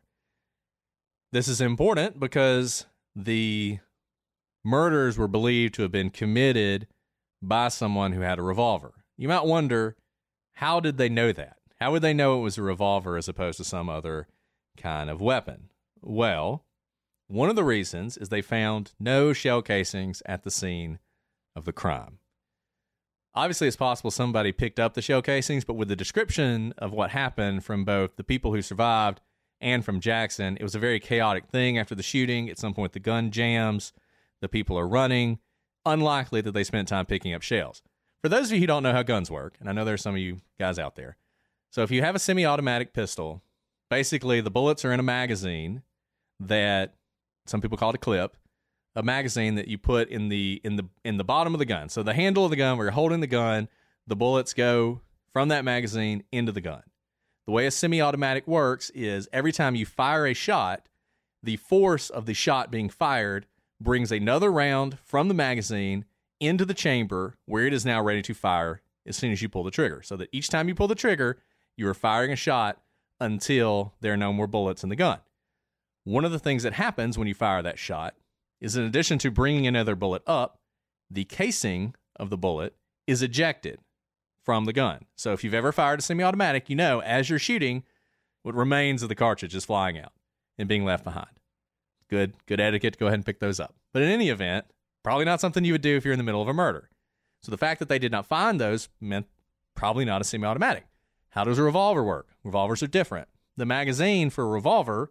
This is important because the murders were believed to have been committed by someone who had a revolver. You might wonder, how did they know that? How would they know it was a revolver as opposed to some other kind of weapon? Well, one of the reasons is they found no shell casings at the scene of the crime. Obviously, it's possible somebody picked up the shell casings, but with the description of what happened from both the people who survived and from Jackson, it was a very chaotic thing after the shooting. At some point, the gun jams, the people are running. Unlikely that they spent time picking up shells. For those of you who don't know how guns work, and I know there's some of you guys out there, so if you have a semi-automatic pistol, basically the bullets are in a magazine that some people call it a clip, a magazine that you put in the bottom of the gun. So the handle of the gun, where you're holding the gun, the bullets go from that magazine into the gun. The way a semi-automatic works is every time you fire a shot, the force of the shot being fired brings another round from the magazine into the chamber where it is now ready to fire as soon as you pull the trigger. So that each time you pull the trigger, you are firing a shot until there are no more bullets in the gun. One of the things that happens when you fire that shot is, in addition to bringing another bullet up, the casing of the bullet is ejected from the gun. So if you've ever fired a semi-automatic, you know as you're shooting, what remains of the cartridge is flying out and being left behind. Good etiquette to go ahead and pick those up. But in any event, probably not something you would do if you're in the middle of a murder. So the fact that they did not find those meant probably not a semi-automatic. How does a revolver work? Revolvers are different. The magazine for a revolver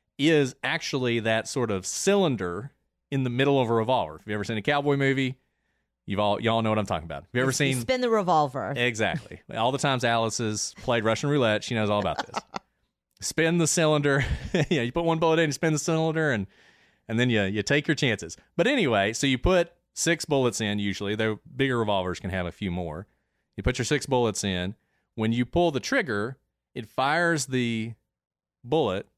is actually that sort of cylinder in the middle of a revolver. If you've ever seen a cowboy movie, y'all know what I'm talking about. Have you ever seen... Spin the revolver. Exactly. All the times Alice has played Russian roulette, she knows all about this. Spin the cylinder. Yeah, you put one bullet in, you spin the cylinder, and then you take your chances. But anyway, so you put 6 bullets in usually. Though bigger revolvers can have a few more. You put your 6 bullets in. When you pull the trigger, it fires the bullet,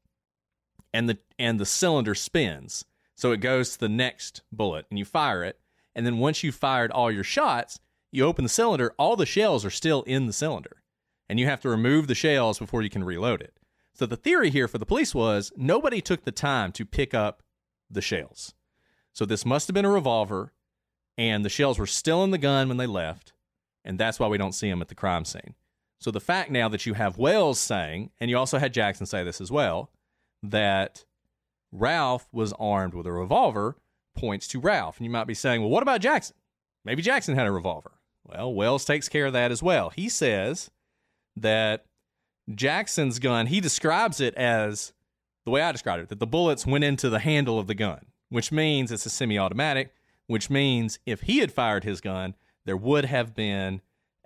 and the cylinder spins. So it goes to the next bullet, and you fire it. And then once you've fired all your shots, you open the cylinder. All the shells are still in the cylinder, and you have to remove the shells before you can reload it. So the theory here for the police was nobody took the time to pick up the shells. So this must have been a revolver, and the shells were still in the gun when they left, and that's why we don't see them at the crime scene. So the fact now that you have Wells saying, and you also had Jackson say this as well, that Ralph was armed with a revolver points to Ralph. And you might be saying, well, what about Jackson? Maybe Jackson had a revolver. Well, Wells takes care of that as well. He says that Jackson's gun, he describes it as the way I described it, that the bullets went into the handle of the gun, which means it's a semi-automatic, which means if he had fired his gun, there would have been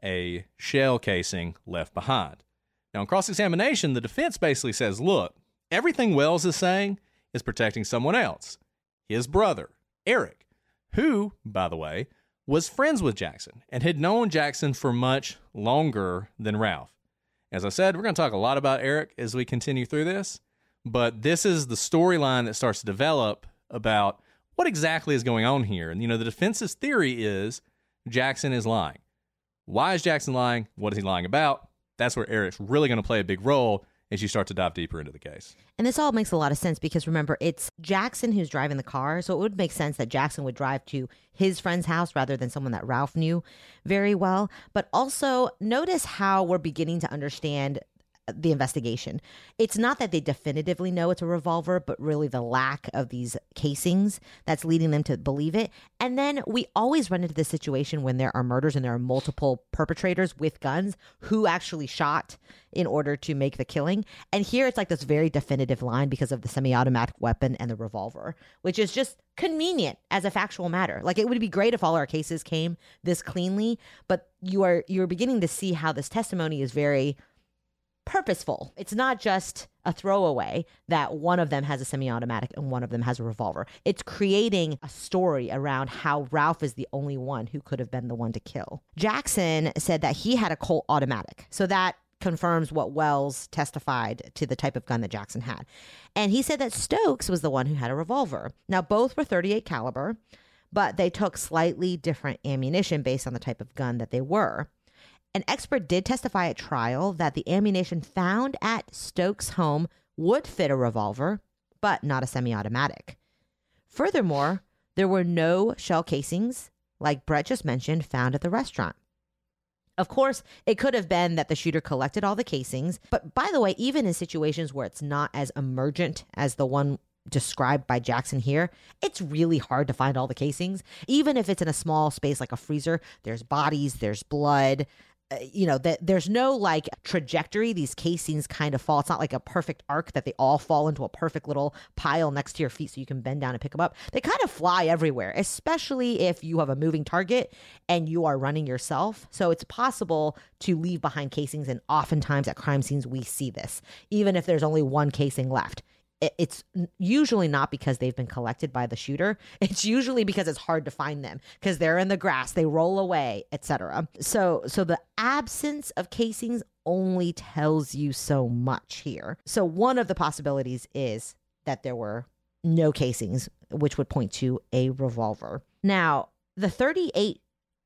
a shell casing left behind. Now, in cross-examination, the defense basically says, look, everything Wells is saying is protecting someone else, his brother, Eric, who, by the way, was friends with Jackson and had known Jackson for much longer than Ralph. As I said, we're going to talk a lot about Eric as we continue through this, but this is the storyline that starts to develop about what exactly is going on here. And, the defense's theory is Jackson is lying. Why is Jackson lying? What is he lying about? That's where Eric's really going to play a big role as you start to dive deeper into the case. And this all makes a lot of sense because remember, it's Jackson who's driving the car. So it would make sense that Jackson would drive to his friend's house rather than someone that Ralph knew very well. But also notice how we're beginning to understand the investigation. It's not that they definitively know it's a revolver, but really the lack of these casings that's leading them to believe it. And then we always run into this situation when there are murders and there are multiple perpetrators with guns who actually shot in order to make the killing. And here it's like this very definitive line because of the semi-automatic weapon and the revolver, which is just convenient as a factual matter. Like it would be great if all our cases came this cleanly, but you're beginning to see how this testimony is very purposeful. It's not just a throwaway that one of them has a semi-automatic and one of them has a revolver. It's creating a story around how Ralph is the only one who could have been the one to kill. Jackson said that he had a Colt automatic. So that confirms what Wells testified to the type of gun that Jackson had. And he said that Stokes was the one who had a revolver. Now, both were .38 caliber, but they took slightly different ammunition based on the type of gun that they were. An expert did testify at trial that the ammunition found at Stokes' home would fit a revolver, but not a semi-automatic. Furthermore, there were no shell casings, like Brett just mentioned, found at the restaurant. Of course, it could have been that the shooter collected all the casings, but by the way, even in situations where it's not as emergent as the one described by Jackson here, it's really hard to find all the casings. Even if it's in a small space like a freezer, there's bodies, there's blood. There's no like trajectory. These casings kind of fall. It's not like a perfect arc that they all fall into a perfect little pile next to your feet so you can bend down and pick them up. They kind of fly everywhere, especially if you have a moving target and you are running yourself. So it's possible to leave behind casings. And oftentimes at crime scenes, we see this, even if there's only one casing left. It's usually not because they've been collected by the shooter. It's usually because it's hard to find them because they're in the grass, they roll away, etc. So the absence of casings only tells you so much here. So one of the possibilities is that there were no casings, which would point to a revolver. Now, the .38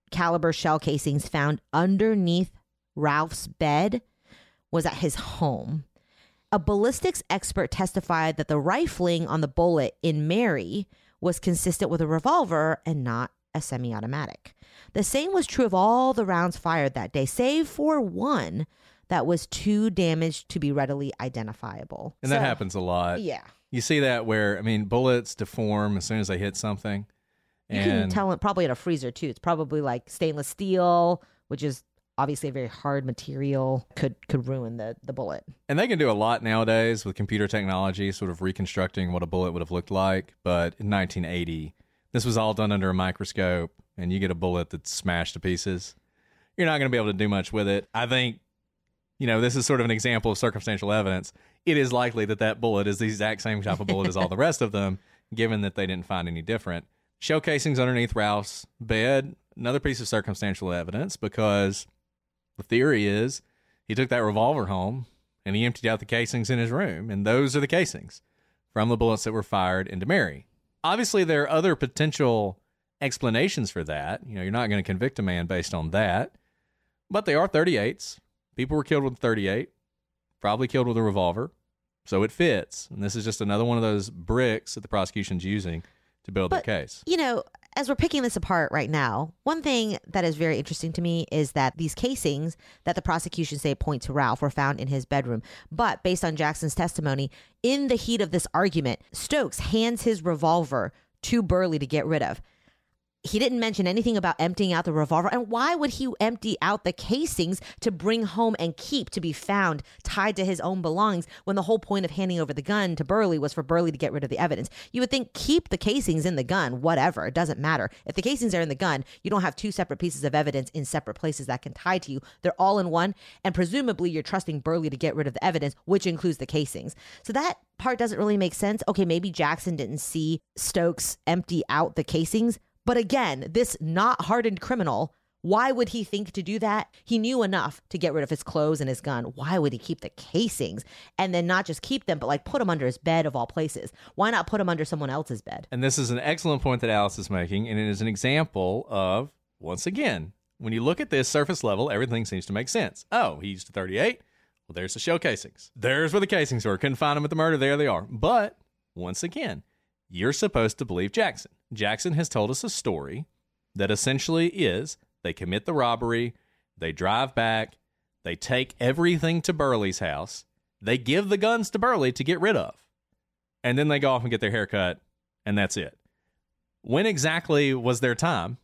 caliber shell casings found underneath Ralph's bed was at his home. A ballistics expert testified that the rifling on the bullet in Mary was consistent with a revolver and not a semi-automatic. The same was true of all the rounds fired that day, save for one that was too damaged to be readily identifiable. And that happens a lot. Yeah. You see that where, bullets deform as soon as they hit something. You can tell it probably at a freezer, too. It's probably like stainless steel, which is obviously a very hard material, could ruin the bullet. And they can do a lot nowadays with computer technology, sort of reconstructing what a bullet would have looked like. But in 1980, this was all done under a microscope, and you get a bullet that's smashed to pieces. You're not going to be able to do much with it. I think, this is sort of an example of circumstantial evidence. It is likely that bullet is the exact same type of bullet as all the rest of them, given that they didn't find any different. Shell casings underneath Ralph's bed, another piece of circumstantial evidence, because the theory is he took that revolver home and he emptied out the casings in his room, and those are the casings from the bullets that were fired into Mary. Obviously, there are other potential explanations for that. You're not going to convict a man based on that, but they are 38s. People were killed with 38, probably killed with a revolver, so it fits. And this is just another one of those bricks that the prosecution's using to build their case. As we're picking this apart right now, one thing that is very interesting to me is that these casings that the prosecution say point to Ralph were found in his bedroom. But based on Jackson's testimony, in the heat of this argument, Stokes hands his revolver to Burley to get rid of. He didn't mention anything about emptying out the revolver. And why would he empty out the casings to bring home and keep to be found tied to his own belongings when the whole point of handing over the gun to Burley was for Burley to get rid of the evidence? You would think keep the casings in the gun, whatever. It doesn't matter. If the casings are in the gun, you don't have two separate pieces of evidence in separate places that can tie to you. They're all in one. And presumably you're trusting Burley to get rid of the evidence, which includes the casings. So that part doesn't really make sense. Okay, maybe Jackson didn't see Stokes empty out the casings. But again, this not hardened criminal, why would he think to do that? He knew enough to get rid of his clothes and his gun. Why would he keep the casings and then not just keep them, but put them under his bed of all places? Why not put them under someone else's bed? And this is an excellent point that Alice is making, and it is an example of, once again, when you look at this surface level, everything seems to make sense. Oh, he used a 38. Well, there's the shell casings. There's where the casings were. Couldn't find them at the murder. There they are. But once again, you're supposed to believe Jackson. Jackson has told us a story that essentially is they commit the robbery, they drive back, they take everything to Burley's house, they give the guns to Burley to get rid of, and then they go off and get their hair cut, and that's it. When exactly was their time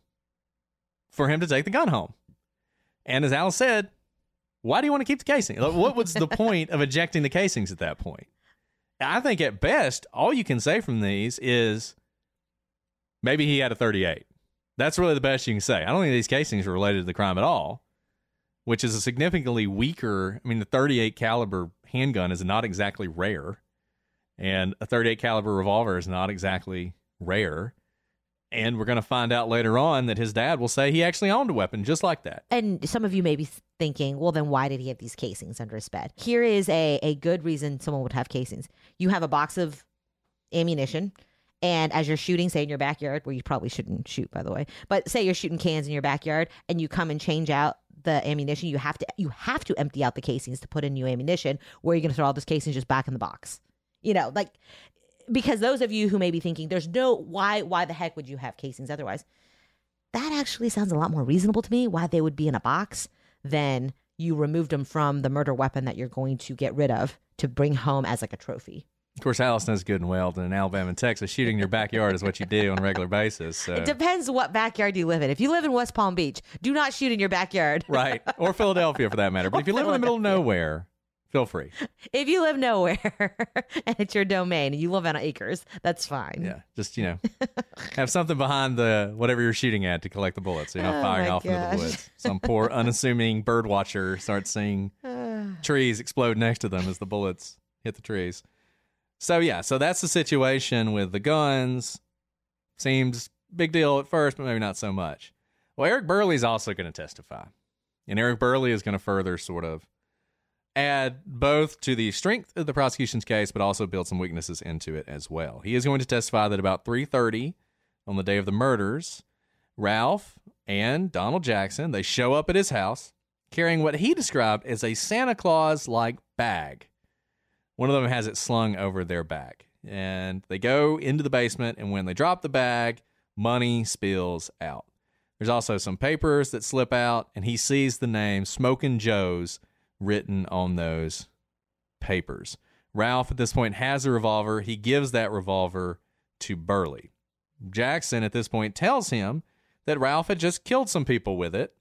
for him to take the gun home? And as Alice said, why do you want to keep the casing? What was the point of ejecting the casings at that point? I think at best, all you can say from these is maybe he had a 38. That's really the best you can say. I don't think these casings are related to the crime at all, which is a significantly weaker. The 38 caliber handgun is not exactly rare, and a 38 caliber revolver is not exactly rare. And we're going to find out later on that his dad will say he actually owned a weapon just like that. And some of you may be thinking, well, then why did he have these casings under his bed? Here is a good reason someone would have casings. You have a box of ammunition, and as you're shooting, say in your backyard, where you probably shouldn't shoot, by the way, but say you're shooting cans in your backyard and you come and change out the ammunition, you have to empty out the casings to put in new ammunition. Where are you going to throw all those casings just back in the box? Because those of you who may be thinking, there's no, why the heck would you have casings otherwise? That actually sounds a lot more reasonable to me, why they would be in a box, than you removed them from the murder weapon that you're going to get rid of to bring home as a trophy. Of course, Alice knows good and well that in Alabama and Texas, shooting in your backyard is what you do on a regular basis. So. It depends what backyard you live in. If you live in West Palm Beach, do not shoot in your backyard. Right. Or Philadelphia, for that matter. But if you live in the middle of nowhere, feel free. If you live nowhere and it's your domain and you live on acres, that's fine. Yeah. Just, have something behind the whatever you're shooting at to collect the bullets. So you're not firing off into the woods. Some poor, unassuming bird watcher starts seeing trees explode next to them as the bullets hit the trees. So that's the situation with the guns. Seems big deal at first, but maybe not so much. Well, Eric Burley is also going to testify. And Eric Burley is going to further sort of add both to the strength of the prosecution's case, but also build some weaknesses into it as well. He is going to testify that about 3:30 on the day of the murders, Ralph and Donald Jackson, they show up at his house carrying what he described as a Santa Claus-like bag. One of them has it slung over their back. And they go into the basement, and when they drop the bag, money spills out. There's also some papers that slip out, and he sees the name Smokin' Joe's written on those papers. Ralph, at this point, has a revolver. He gives that revolver to Burley. Jackson, at this point, tells him that Ralph had just killed some people with it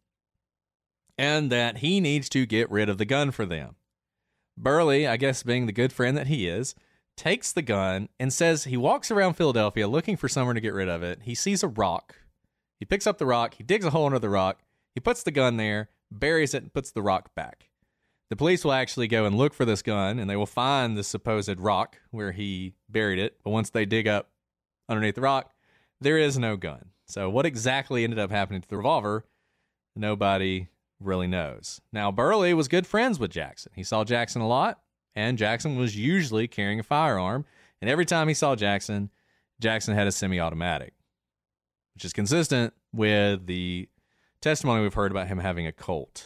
and that he needs to get rid of the gun for them. Burley, I guess being the good friend that he is, takes the gun and says he walks around Philadelphia looking for somewhere to get rid of it. He sees a rock. He picks up the rock. He digs a hole under the rock. He puts the gun there, buries it, and puts the rock back. The police will actually go and look for this gun, and they will find the supposed rock where he buried it. But once they dig up underneath the rock, there is no gun. So what exactly ended up happening to the revolver, nobody really knows. Now, Burley was good friends with Jackson. He saw Jackson a lot, and Jackson was usually carrying a firearm. And every time he saw Jackson, Jackson had a semi-automatic, which is consistent with the testimony we've heard about him having a Colt.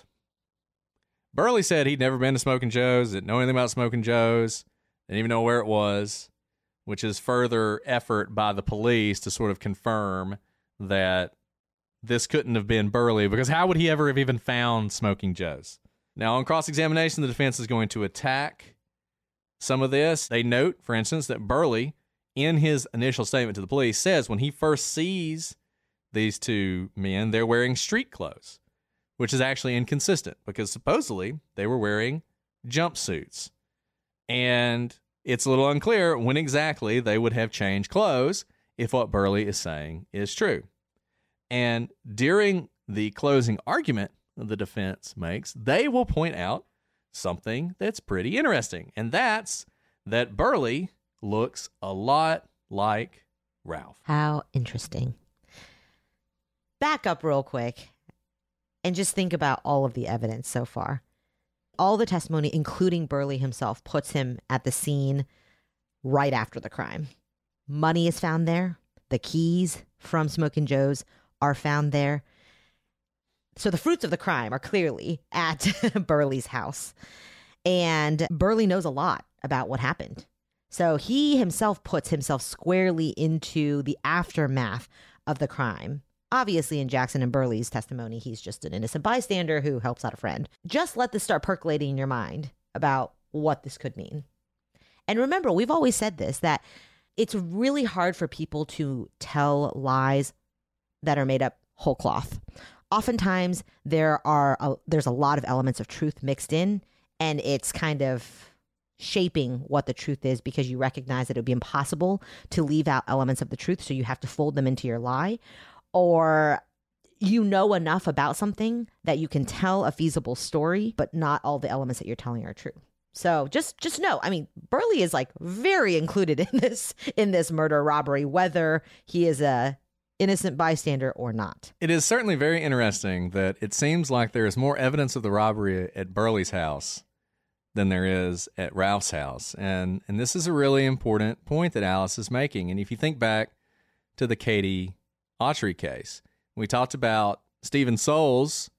Burley said he'd never been to Smokin' Joe's, didn't know anything about Smokin' Joe's, didn't even know where it was, which is further effort by the police to sort of confirm that this couldn't have been Burley, because how would he ever have even found Smokin' Joe's? Now, on cross-examination, the defense is going to attack some of this. They note, for instance, that Burley, in his initial statement to the police, says when he first sees these two men, they're wearing street clothes, which is actually inconsistent because supposedly they were wearing jumpsuits. And it's a little unclear when exactly they would have changed clothes if what Burley is saying is true. And during the closing argument the defense makes, they will point out something that's pretty interesting, and that's that Burley looks a lot like Ralph. How interesting. Back up real quick and just think about all of the evidence so far. All the testimony, including Burley himself, puts him at the scene right after the crime. Money is found there. The keys from Smokin' Joe's are found there. So the fruits of the crime are clearly at Burley's house. And Burley knows a lot about what happened. So he himself puts himself squarely into the aftermath of the crime. Obviously, in Jackson and Burley's testimony, he's just an innocent bystander who helps out a friend. Just let this start percolating in your mind about what this could mean. And remember, we've always said this, that it's really hard for people to tell lies that are made up whole cloth. Oftentimes, there's a lot of elements of truth mixed in, and it's kind of shaping what the truth is because you recognize that it would be impossible to leave out elements of the truth, so you have to fold them into your lie. Or you know enough about something that you can tell a feasible story, but not all the elements that you're telling are true. So just know, I mean, Burley is like very included in this murder robbery, whether he is a innocent bystander or not. It is certainly very interesting that it seems like there is more evidence of the robbery at Burley's house than there is at Ralph's house. And this is a really important point that Alice is making. And if you think back to the Katie Autry case, we talked about Stephen Soules,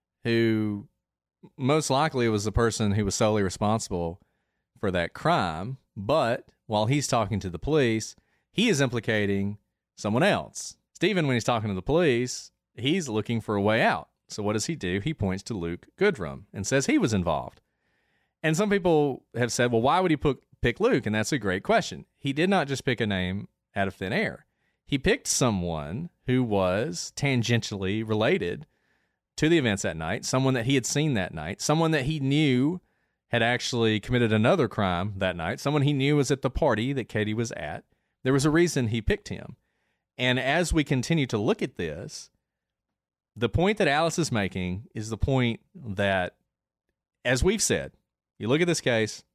who most likely was the person who was solely responsible for that crime. But while he's talking to the police, he is implicating someone else. Stephen, when he's talking to the police, he's looking for a way out. So what does he do? He points to Luke Goodrum and says he was involved. And some people have said, well, why would he pick Luke? And that's a great question. He did not just pick a name out of thin air. He picked someone who was tangentially related to the events that night, someone that he had seen that night, someone that he knew had actually committed another crime that night, someone he knew was at the party that Katie was at. There was a reason he picked him. And as we continue to look at this, the point that Alice is making is the point that, as we've said, you look at this case,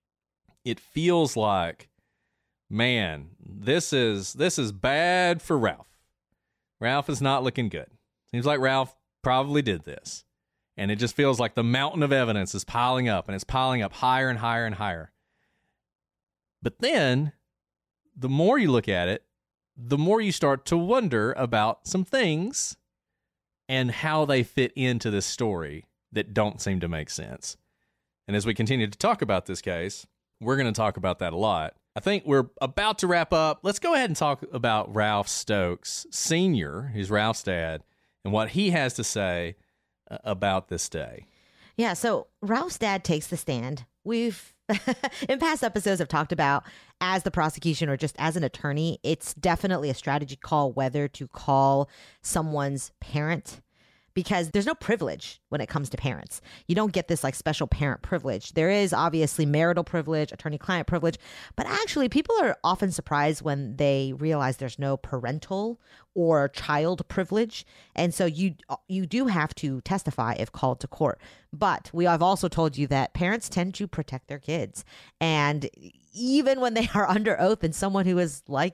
it feels like, man, this is bad for Ralph. Ralph is not looking good. Seems like Ralph probably did this. And it just feels like the mountain of evidence is piling up, and it's piling up higher and higher and higher. But then, the more you look at it, the more you start to wonder about some things and how they fit into this story that don't seem to make sense. And as we continue to talk about this case, we're going to talk about that a lot. I think we're about to wrap up. Let's go ahead and talk about Ralph Stokes Sr., who's Ralph's dad, and what he has to say about this day. Yeah, so Ralph's dad takes the stand. We've, in past episodes, have talked about, as the prosecution or just as an attorney, it's definitely a strategy call whether to call someone's parent, because there's no privilege when it comes to parents. You don't get this like special parent privilege. There is obviously marital privilege, attorney-client privilege, but actually people are often surprised when they realize there's no parental or child privilege. And so you do have to testify if called to court. But we have also told you that parents tend to protect their kids. And even when they are under oath and someone who is like,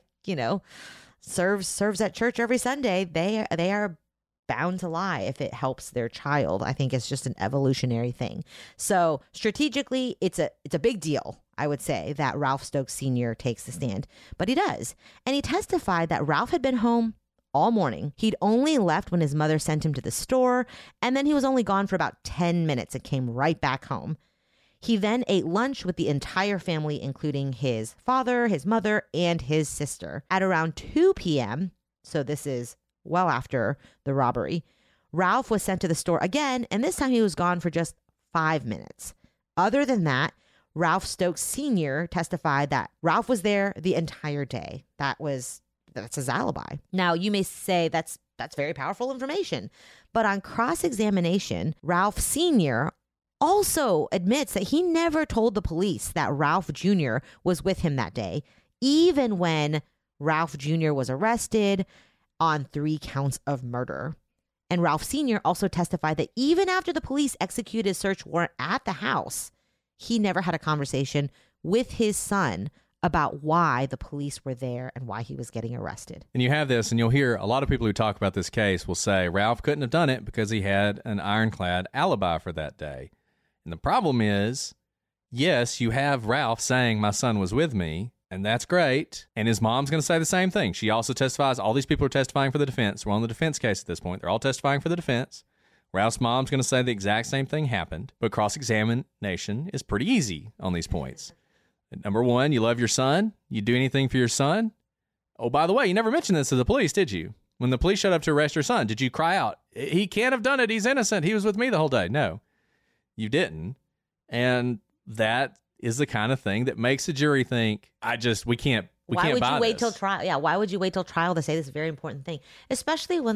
serves at church every Sunday, they are bound to lie if it helps their child. I think it's just an evolutionary thing. So strategically, it's a big deal, I would say, that Ralph Stokes Sr. takes the stand. But he does. And he testified that Ralph had been home all morning. He'd only left when his mother sent him to the store, and then he was only gone for about 10 minutes and came right back home. He then ate lunch with the entire family, including his father, his mother, and his sister. At around 2 p.m., so this is well after the robbery, Ralph was sent to the store again, and this time he was gone for just 5 minutes. Other than that, Ralph Stokes Sr. testified that Ralph was there the entire day. That's his alibi. Now, you may say that's very powerful information, but on cross-examination, Ralph Sr. also admits that he never told the police that Ralph Jr. was with him that day, even when Ralph Jr. was arrested on 3 counts of murder. And Ralph Sr. also testified that even after the police executed a search warrant at the house, he never had a conversation with his son about why the police were there and why he was getting arrested. And you have this, and you'll hear a lot of people who talk about this case will say Ralph couldn't have done it because he had an ironclad alibi for that day. And the problem is, yes, you have Ralph saying my son was with me, and that's great. And his mom's going to say the same thing. She also testifies. All these people are testifying for the defense. We're on the defense case at this point. They're all testifying for the defense. Ralph's mom's going to say the exact same thing happened. But cross-examination is pretty easy on these points. Number one, you love your son. You do anything for your son. Oh, by the way, you never mentioned this to the police, did you? When the police showed up to arrest your son, did you cry out, he can't have done it, he's innocent, he was with me the whole day? No, you didn't. And that is the kind of thing that makes the jury think, we can't buy this. Why would you wait till trial? Yeah, why would you wait till trial to say this very important thing? Especially when,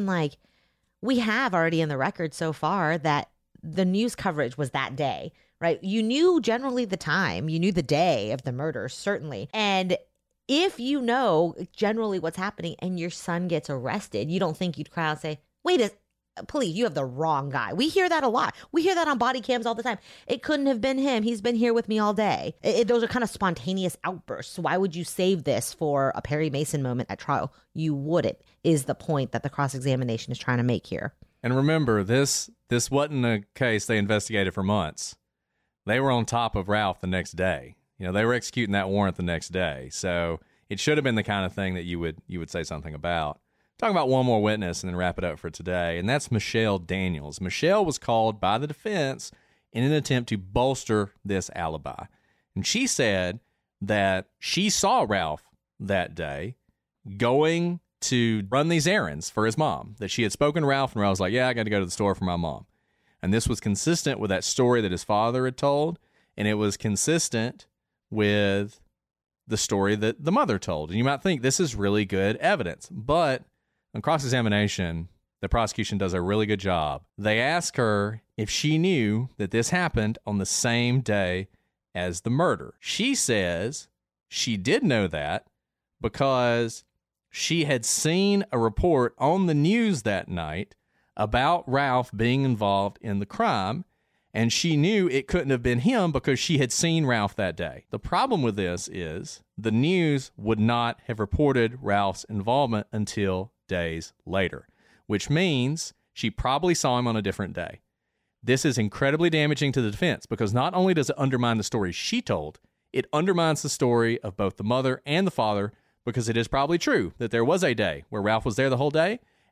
we have already in the record so far that the news coverage was that day, right? You knew generally the time, you knew the day of the murder, certainly. And if you know generally what's happening and your son gets arrested, you don't think you'd cry out and say, wait, please, you have the wrong guy. We hear that a lot. We hear that on body cams all the time. It couldn't have been him. He's been here with me all day. Those are kind of spontaneous outbursts. Why would you save this for a Perry Mason moment at trial? You wouldn't, is the point that the cross-examination is trying to make here. And remember, this wasn't a case they investigated for months. They were on top of Ralph the next day. They were executing that warrant the next day. So it should have been the kind of thing that you would say something about. Talk about one more witness and then wrap it up for today, and that's Michelle Daniels. Michelle was called by the defense in an attempt to bolster this alibi. And she said that she saw Ralph that day going to run these errands for his mom, that she had spoken to Ralph, and Ralph was like, yeah, I got to go to the store for my mom. And this was consistent with that story that his father had told, and it was consistent with the story that the mother told. And you might think this is really good evidence, but on cross-examination, the prosecution does a really good job. They ask her if she knew that this happened on the same day as the murder. She says she did know that because she had seen a report on the news that night about Ralph being involved in the crime, and she knew it couldn't have been him because she had seen Ralph that day. The problem with this is the news would not have reported Ralph's involvement until days later, which means she probably saw him on a different day. This is incredibly damaging to the defense because not only does it undermine the story she told, it undermines the story of both the mother and the father because it is probably true that there was a day where Ralph was there the whole day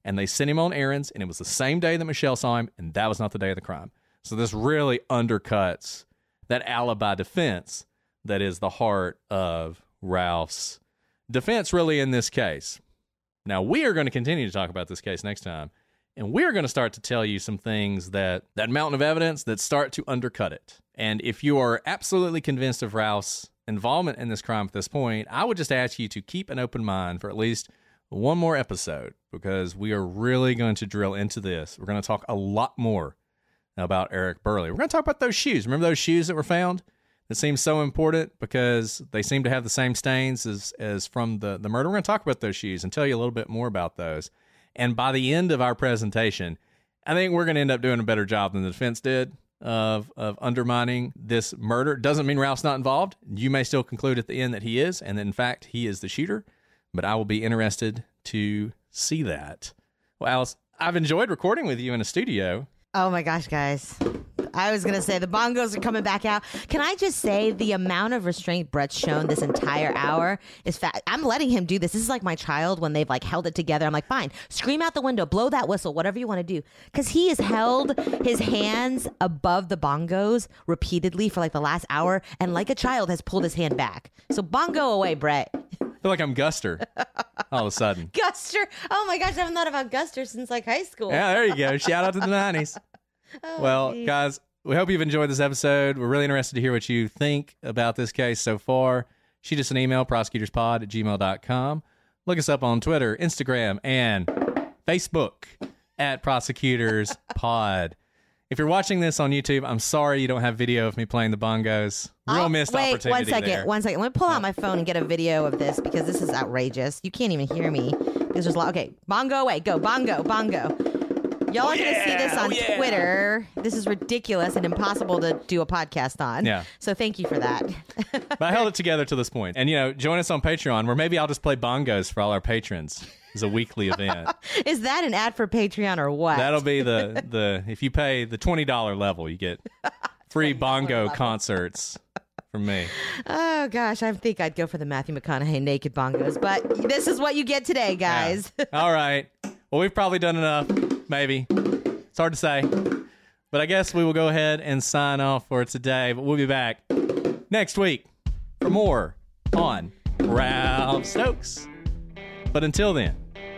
and they sent him on errands, and it was the same day that Michelle saw him, and that was not the day of the crime. So this really undercuts that alibi defense that is the heart of Ralph's defense really in this case. Now, we are going to continue to talk about this case next time, and we're going to start to tell you some things that mountain of evidence that start to undercut it. And if you are absolutely convinced of Ralph's involvement in this crime at this point, I would just ask you to keep an open mind for at least one more episode, because we are really going to drill into this. We're going to talk a lot more about Eric Burley. We're going to talk about those shoes. Remember those shoes that were found? That seems so important because they seem to have the same stains as from the murder. We're going to talk about those shoes and tell you a little bit more about those. And by the end of our presentation, I think we're going to end up doing a better job than the defense did of undermining this murder. Doesn't mean Ralph's not involved. You may still conclude at the end that he is, and that in fact he is the shooter. But I will be interested to see that. Well, Alice, I've enjoyed recording with you in a studio. Oh my gosh, guys. I was going to say the bongos are coming back out. Can I just say the amount of restraint Brett's shown this entire hour is I'm letting him do this. This is like my child when they've like held it together. I'm like, fine, scream out the window, blow that whistle, whatever you want to do. Because he has held his hands above the bongos repeatedly for like the last hour, and like a child has pulled his hand back. So bongo away, Brett. I feel like I'm Guster all of a sudden. Guster. Oh my gosh, I haven't thought about Guster since like high school. Yeah, there you go. Shout out to the 90s. Oh, well, geez. guys, we hope you've enjoyed this episode. We're really interested to hear what you think about this case so far. Shoot us an email, prosecutorspod@gmail.com. Look us up on Twitter, Instagram, and Facebook at prosecutorspod. If you're watching this on YouTube, I'm sorry you don't have video of me playing the bongos. Real missed opportunity there. One second. Let me pull out my phone and get a video of this because this is outrageous. You can't even hear me. Because there's a lot. Okay, bongo away. Go, bongo, bongo. Y'all are going to see this on Twitter. This is ridiculous and impossible to do a podcast on. Yeah. So thank you for that. But I held it together to this point. And, join us on Patreon, where maybe I'll just play bongos for all our patrons as a weekly event. Is that an ad for Patreon or what? That'll be the if you pay the $20 level, you get free bongo concerts from me. Oh, gosh. I think I'd go for the Matthew McConaughey naked bongos. But this is what you get today, guys. Yeah. All right. Well, we've probably done enough. Maybe. It's hard to say. But I guess we will go ahead and sign off for today. But we'll be back next week for more on Ralph Stokes. But until then,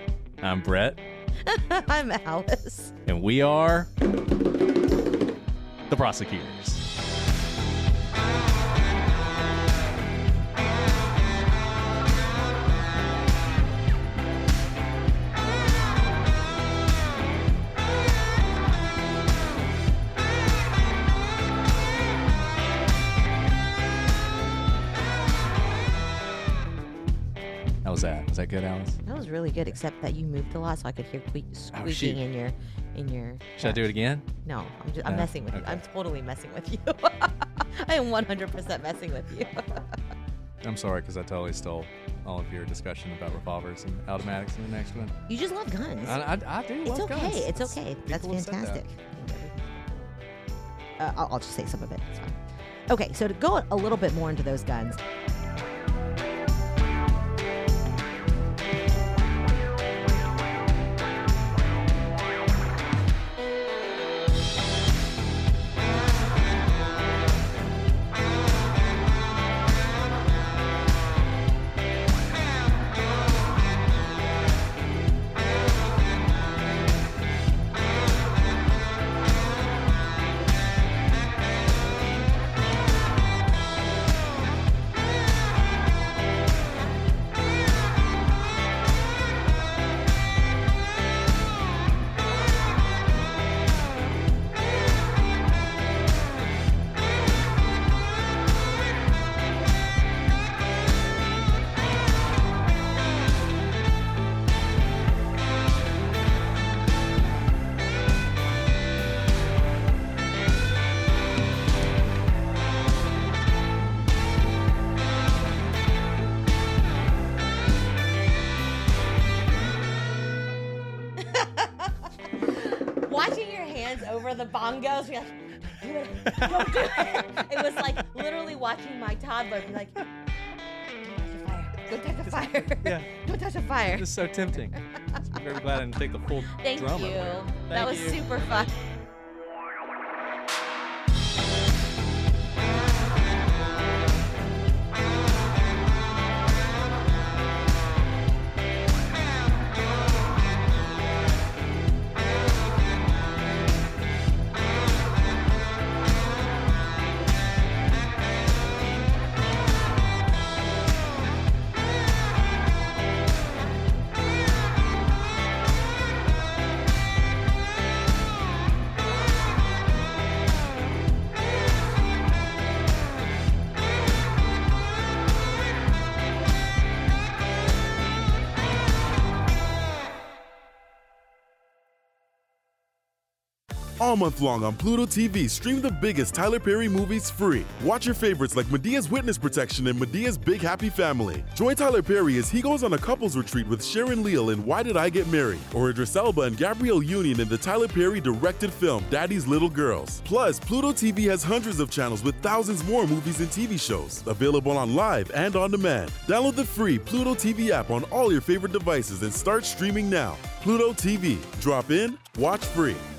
I'm Brett. I'm Alice. And we are the Prosecutors. How was that? Was that good, Alice? That was really good, except that you moved a lot, so I could hear squeaking in your. Should I do it again? No, I'm messing with you. I'm totally messing with you. I am 100% messing with you. I'm sorry, because I totally stole all of your discussion about revolvers and automatics in the next one. You just love guns. I do It's love okay. guns. It's okay. That's fantastic. I'll just say some of it. It's fine. Okay, so to go a little bit more into those guns. Watching your hands over the bongos, you're like, don't do it. It was like literally watching my toddler be like, don't touch the fire. Don't touch the fire. Yeah. Don't touch the fire. It's so tempting. I'm very glad I didn't take the full Thank drum. you. Thank That was you. super fun. All month long on Pluto TV, stream the biggest Tyler Perry movies free. Watch your favorites like Medea's Witness Protection and Medea's Big Happy Family. Join Tyler Perry as he goes on a couples retreat with Sharon Leal in Why Did I Get Married? Or Idris Elba and Gabrielle Union in the Tyler Perry directed film Daddy's Little Girls. Plus, Pluto TV has hundreds of channels with thousands more movies and TV shows. Available on live and on demand. Download the free Pluto TV app on all your favorite devices and start streaming now. Pluto TV. Drop in, watch free.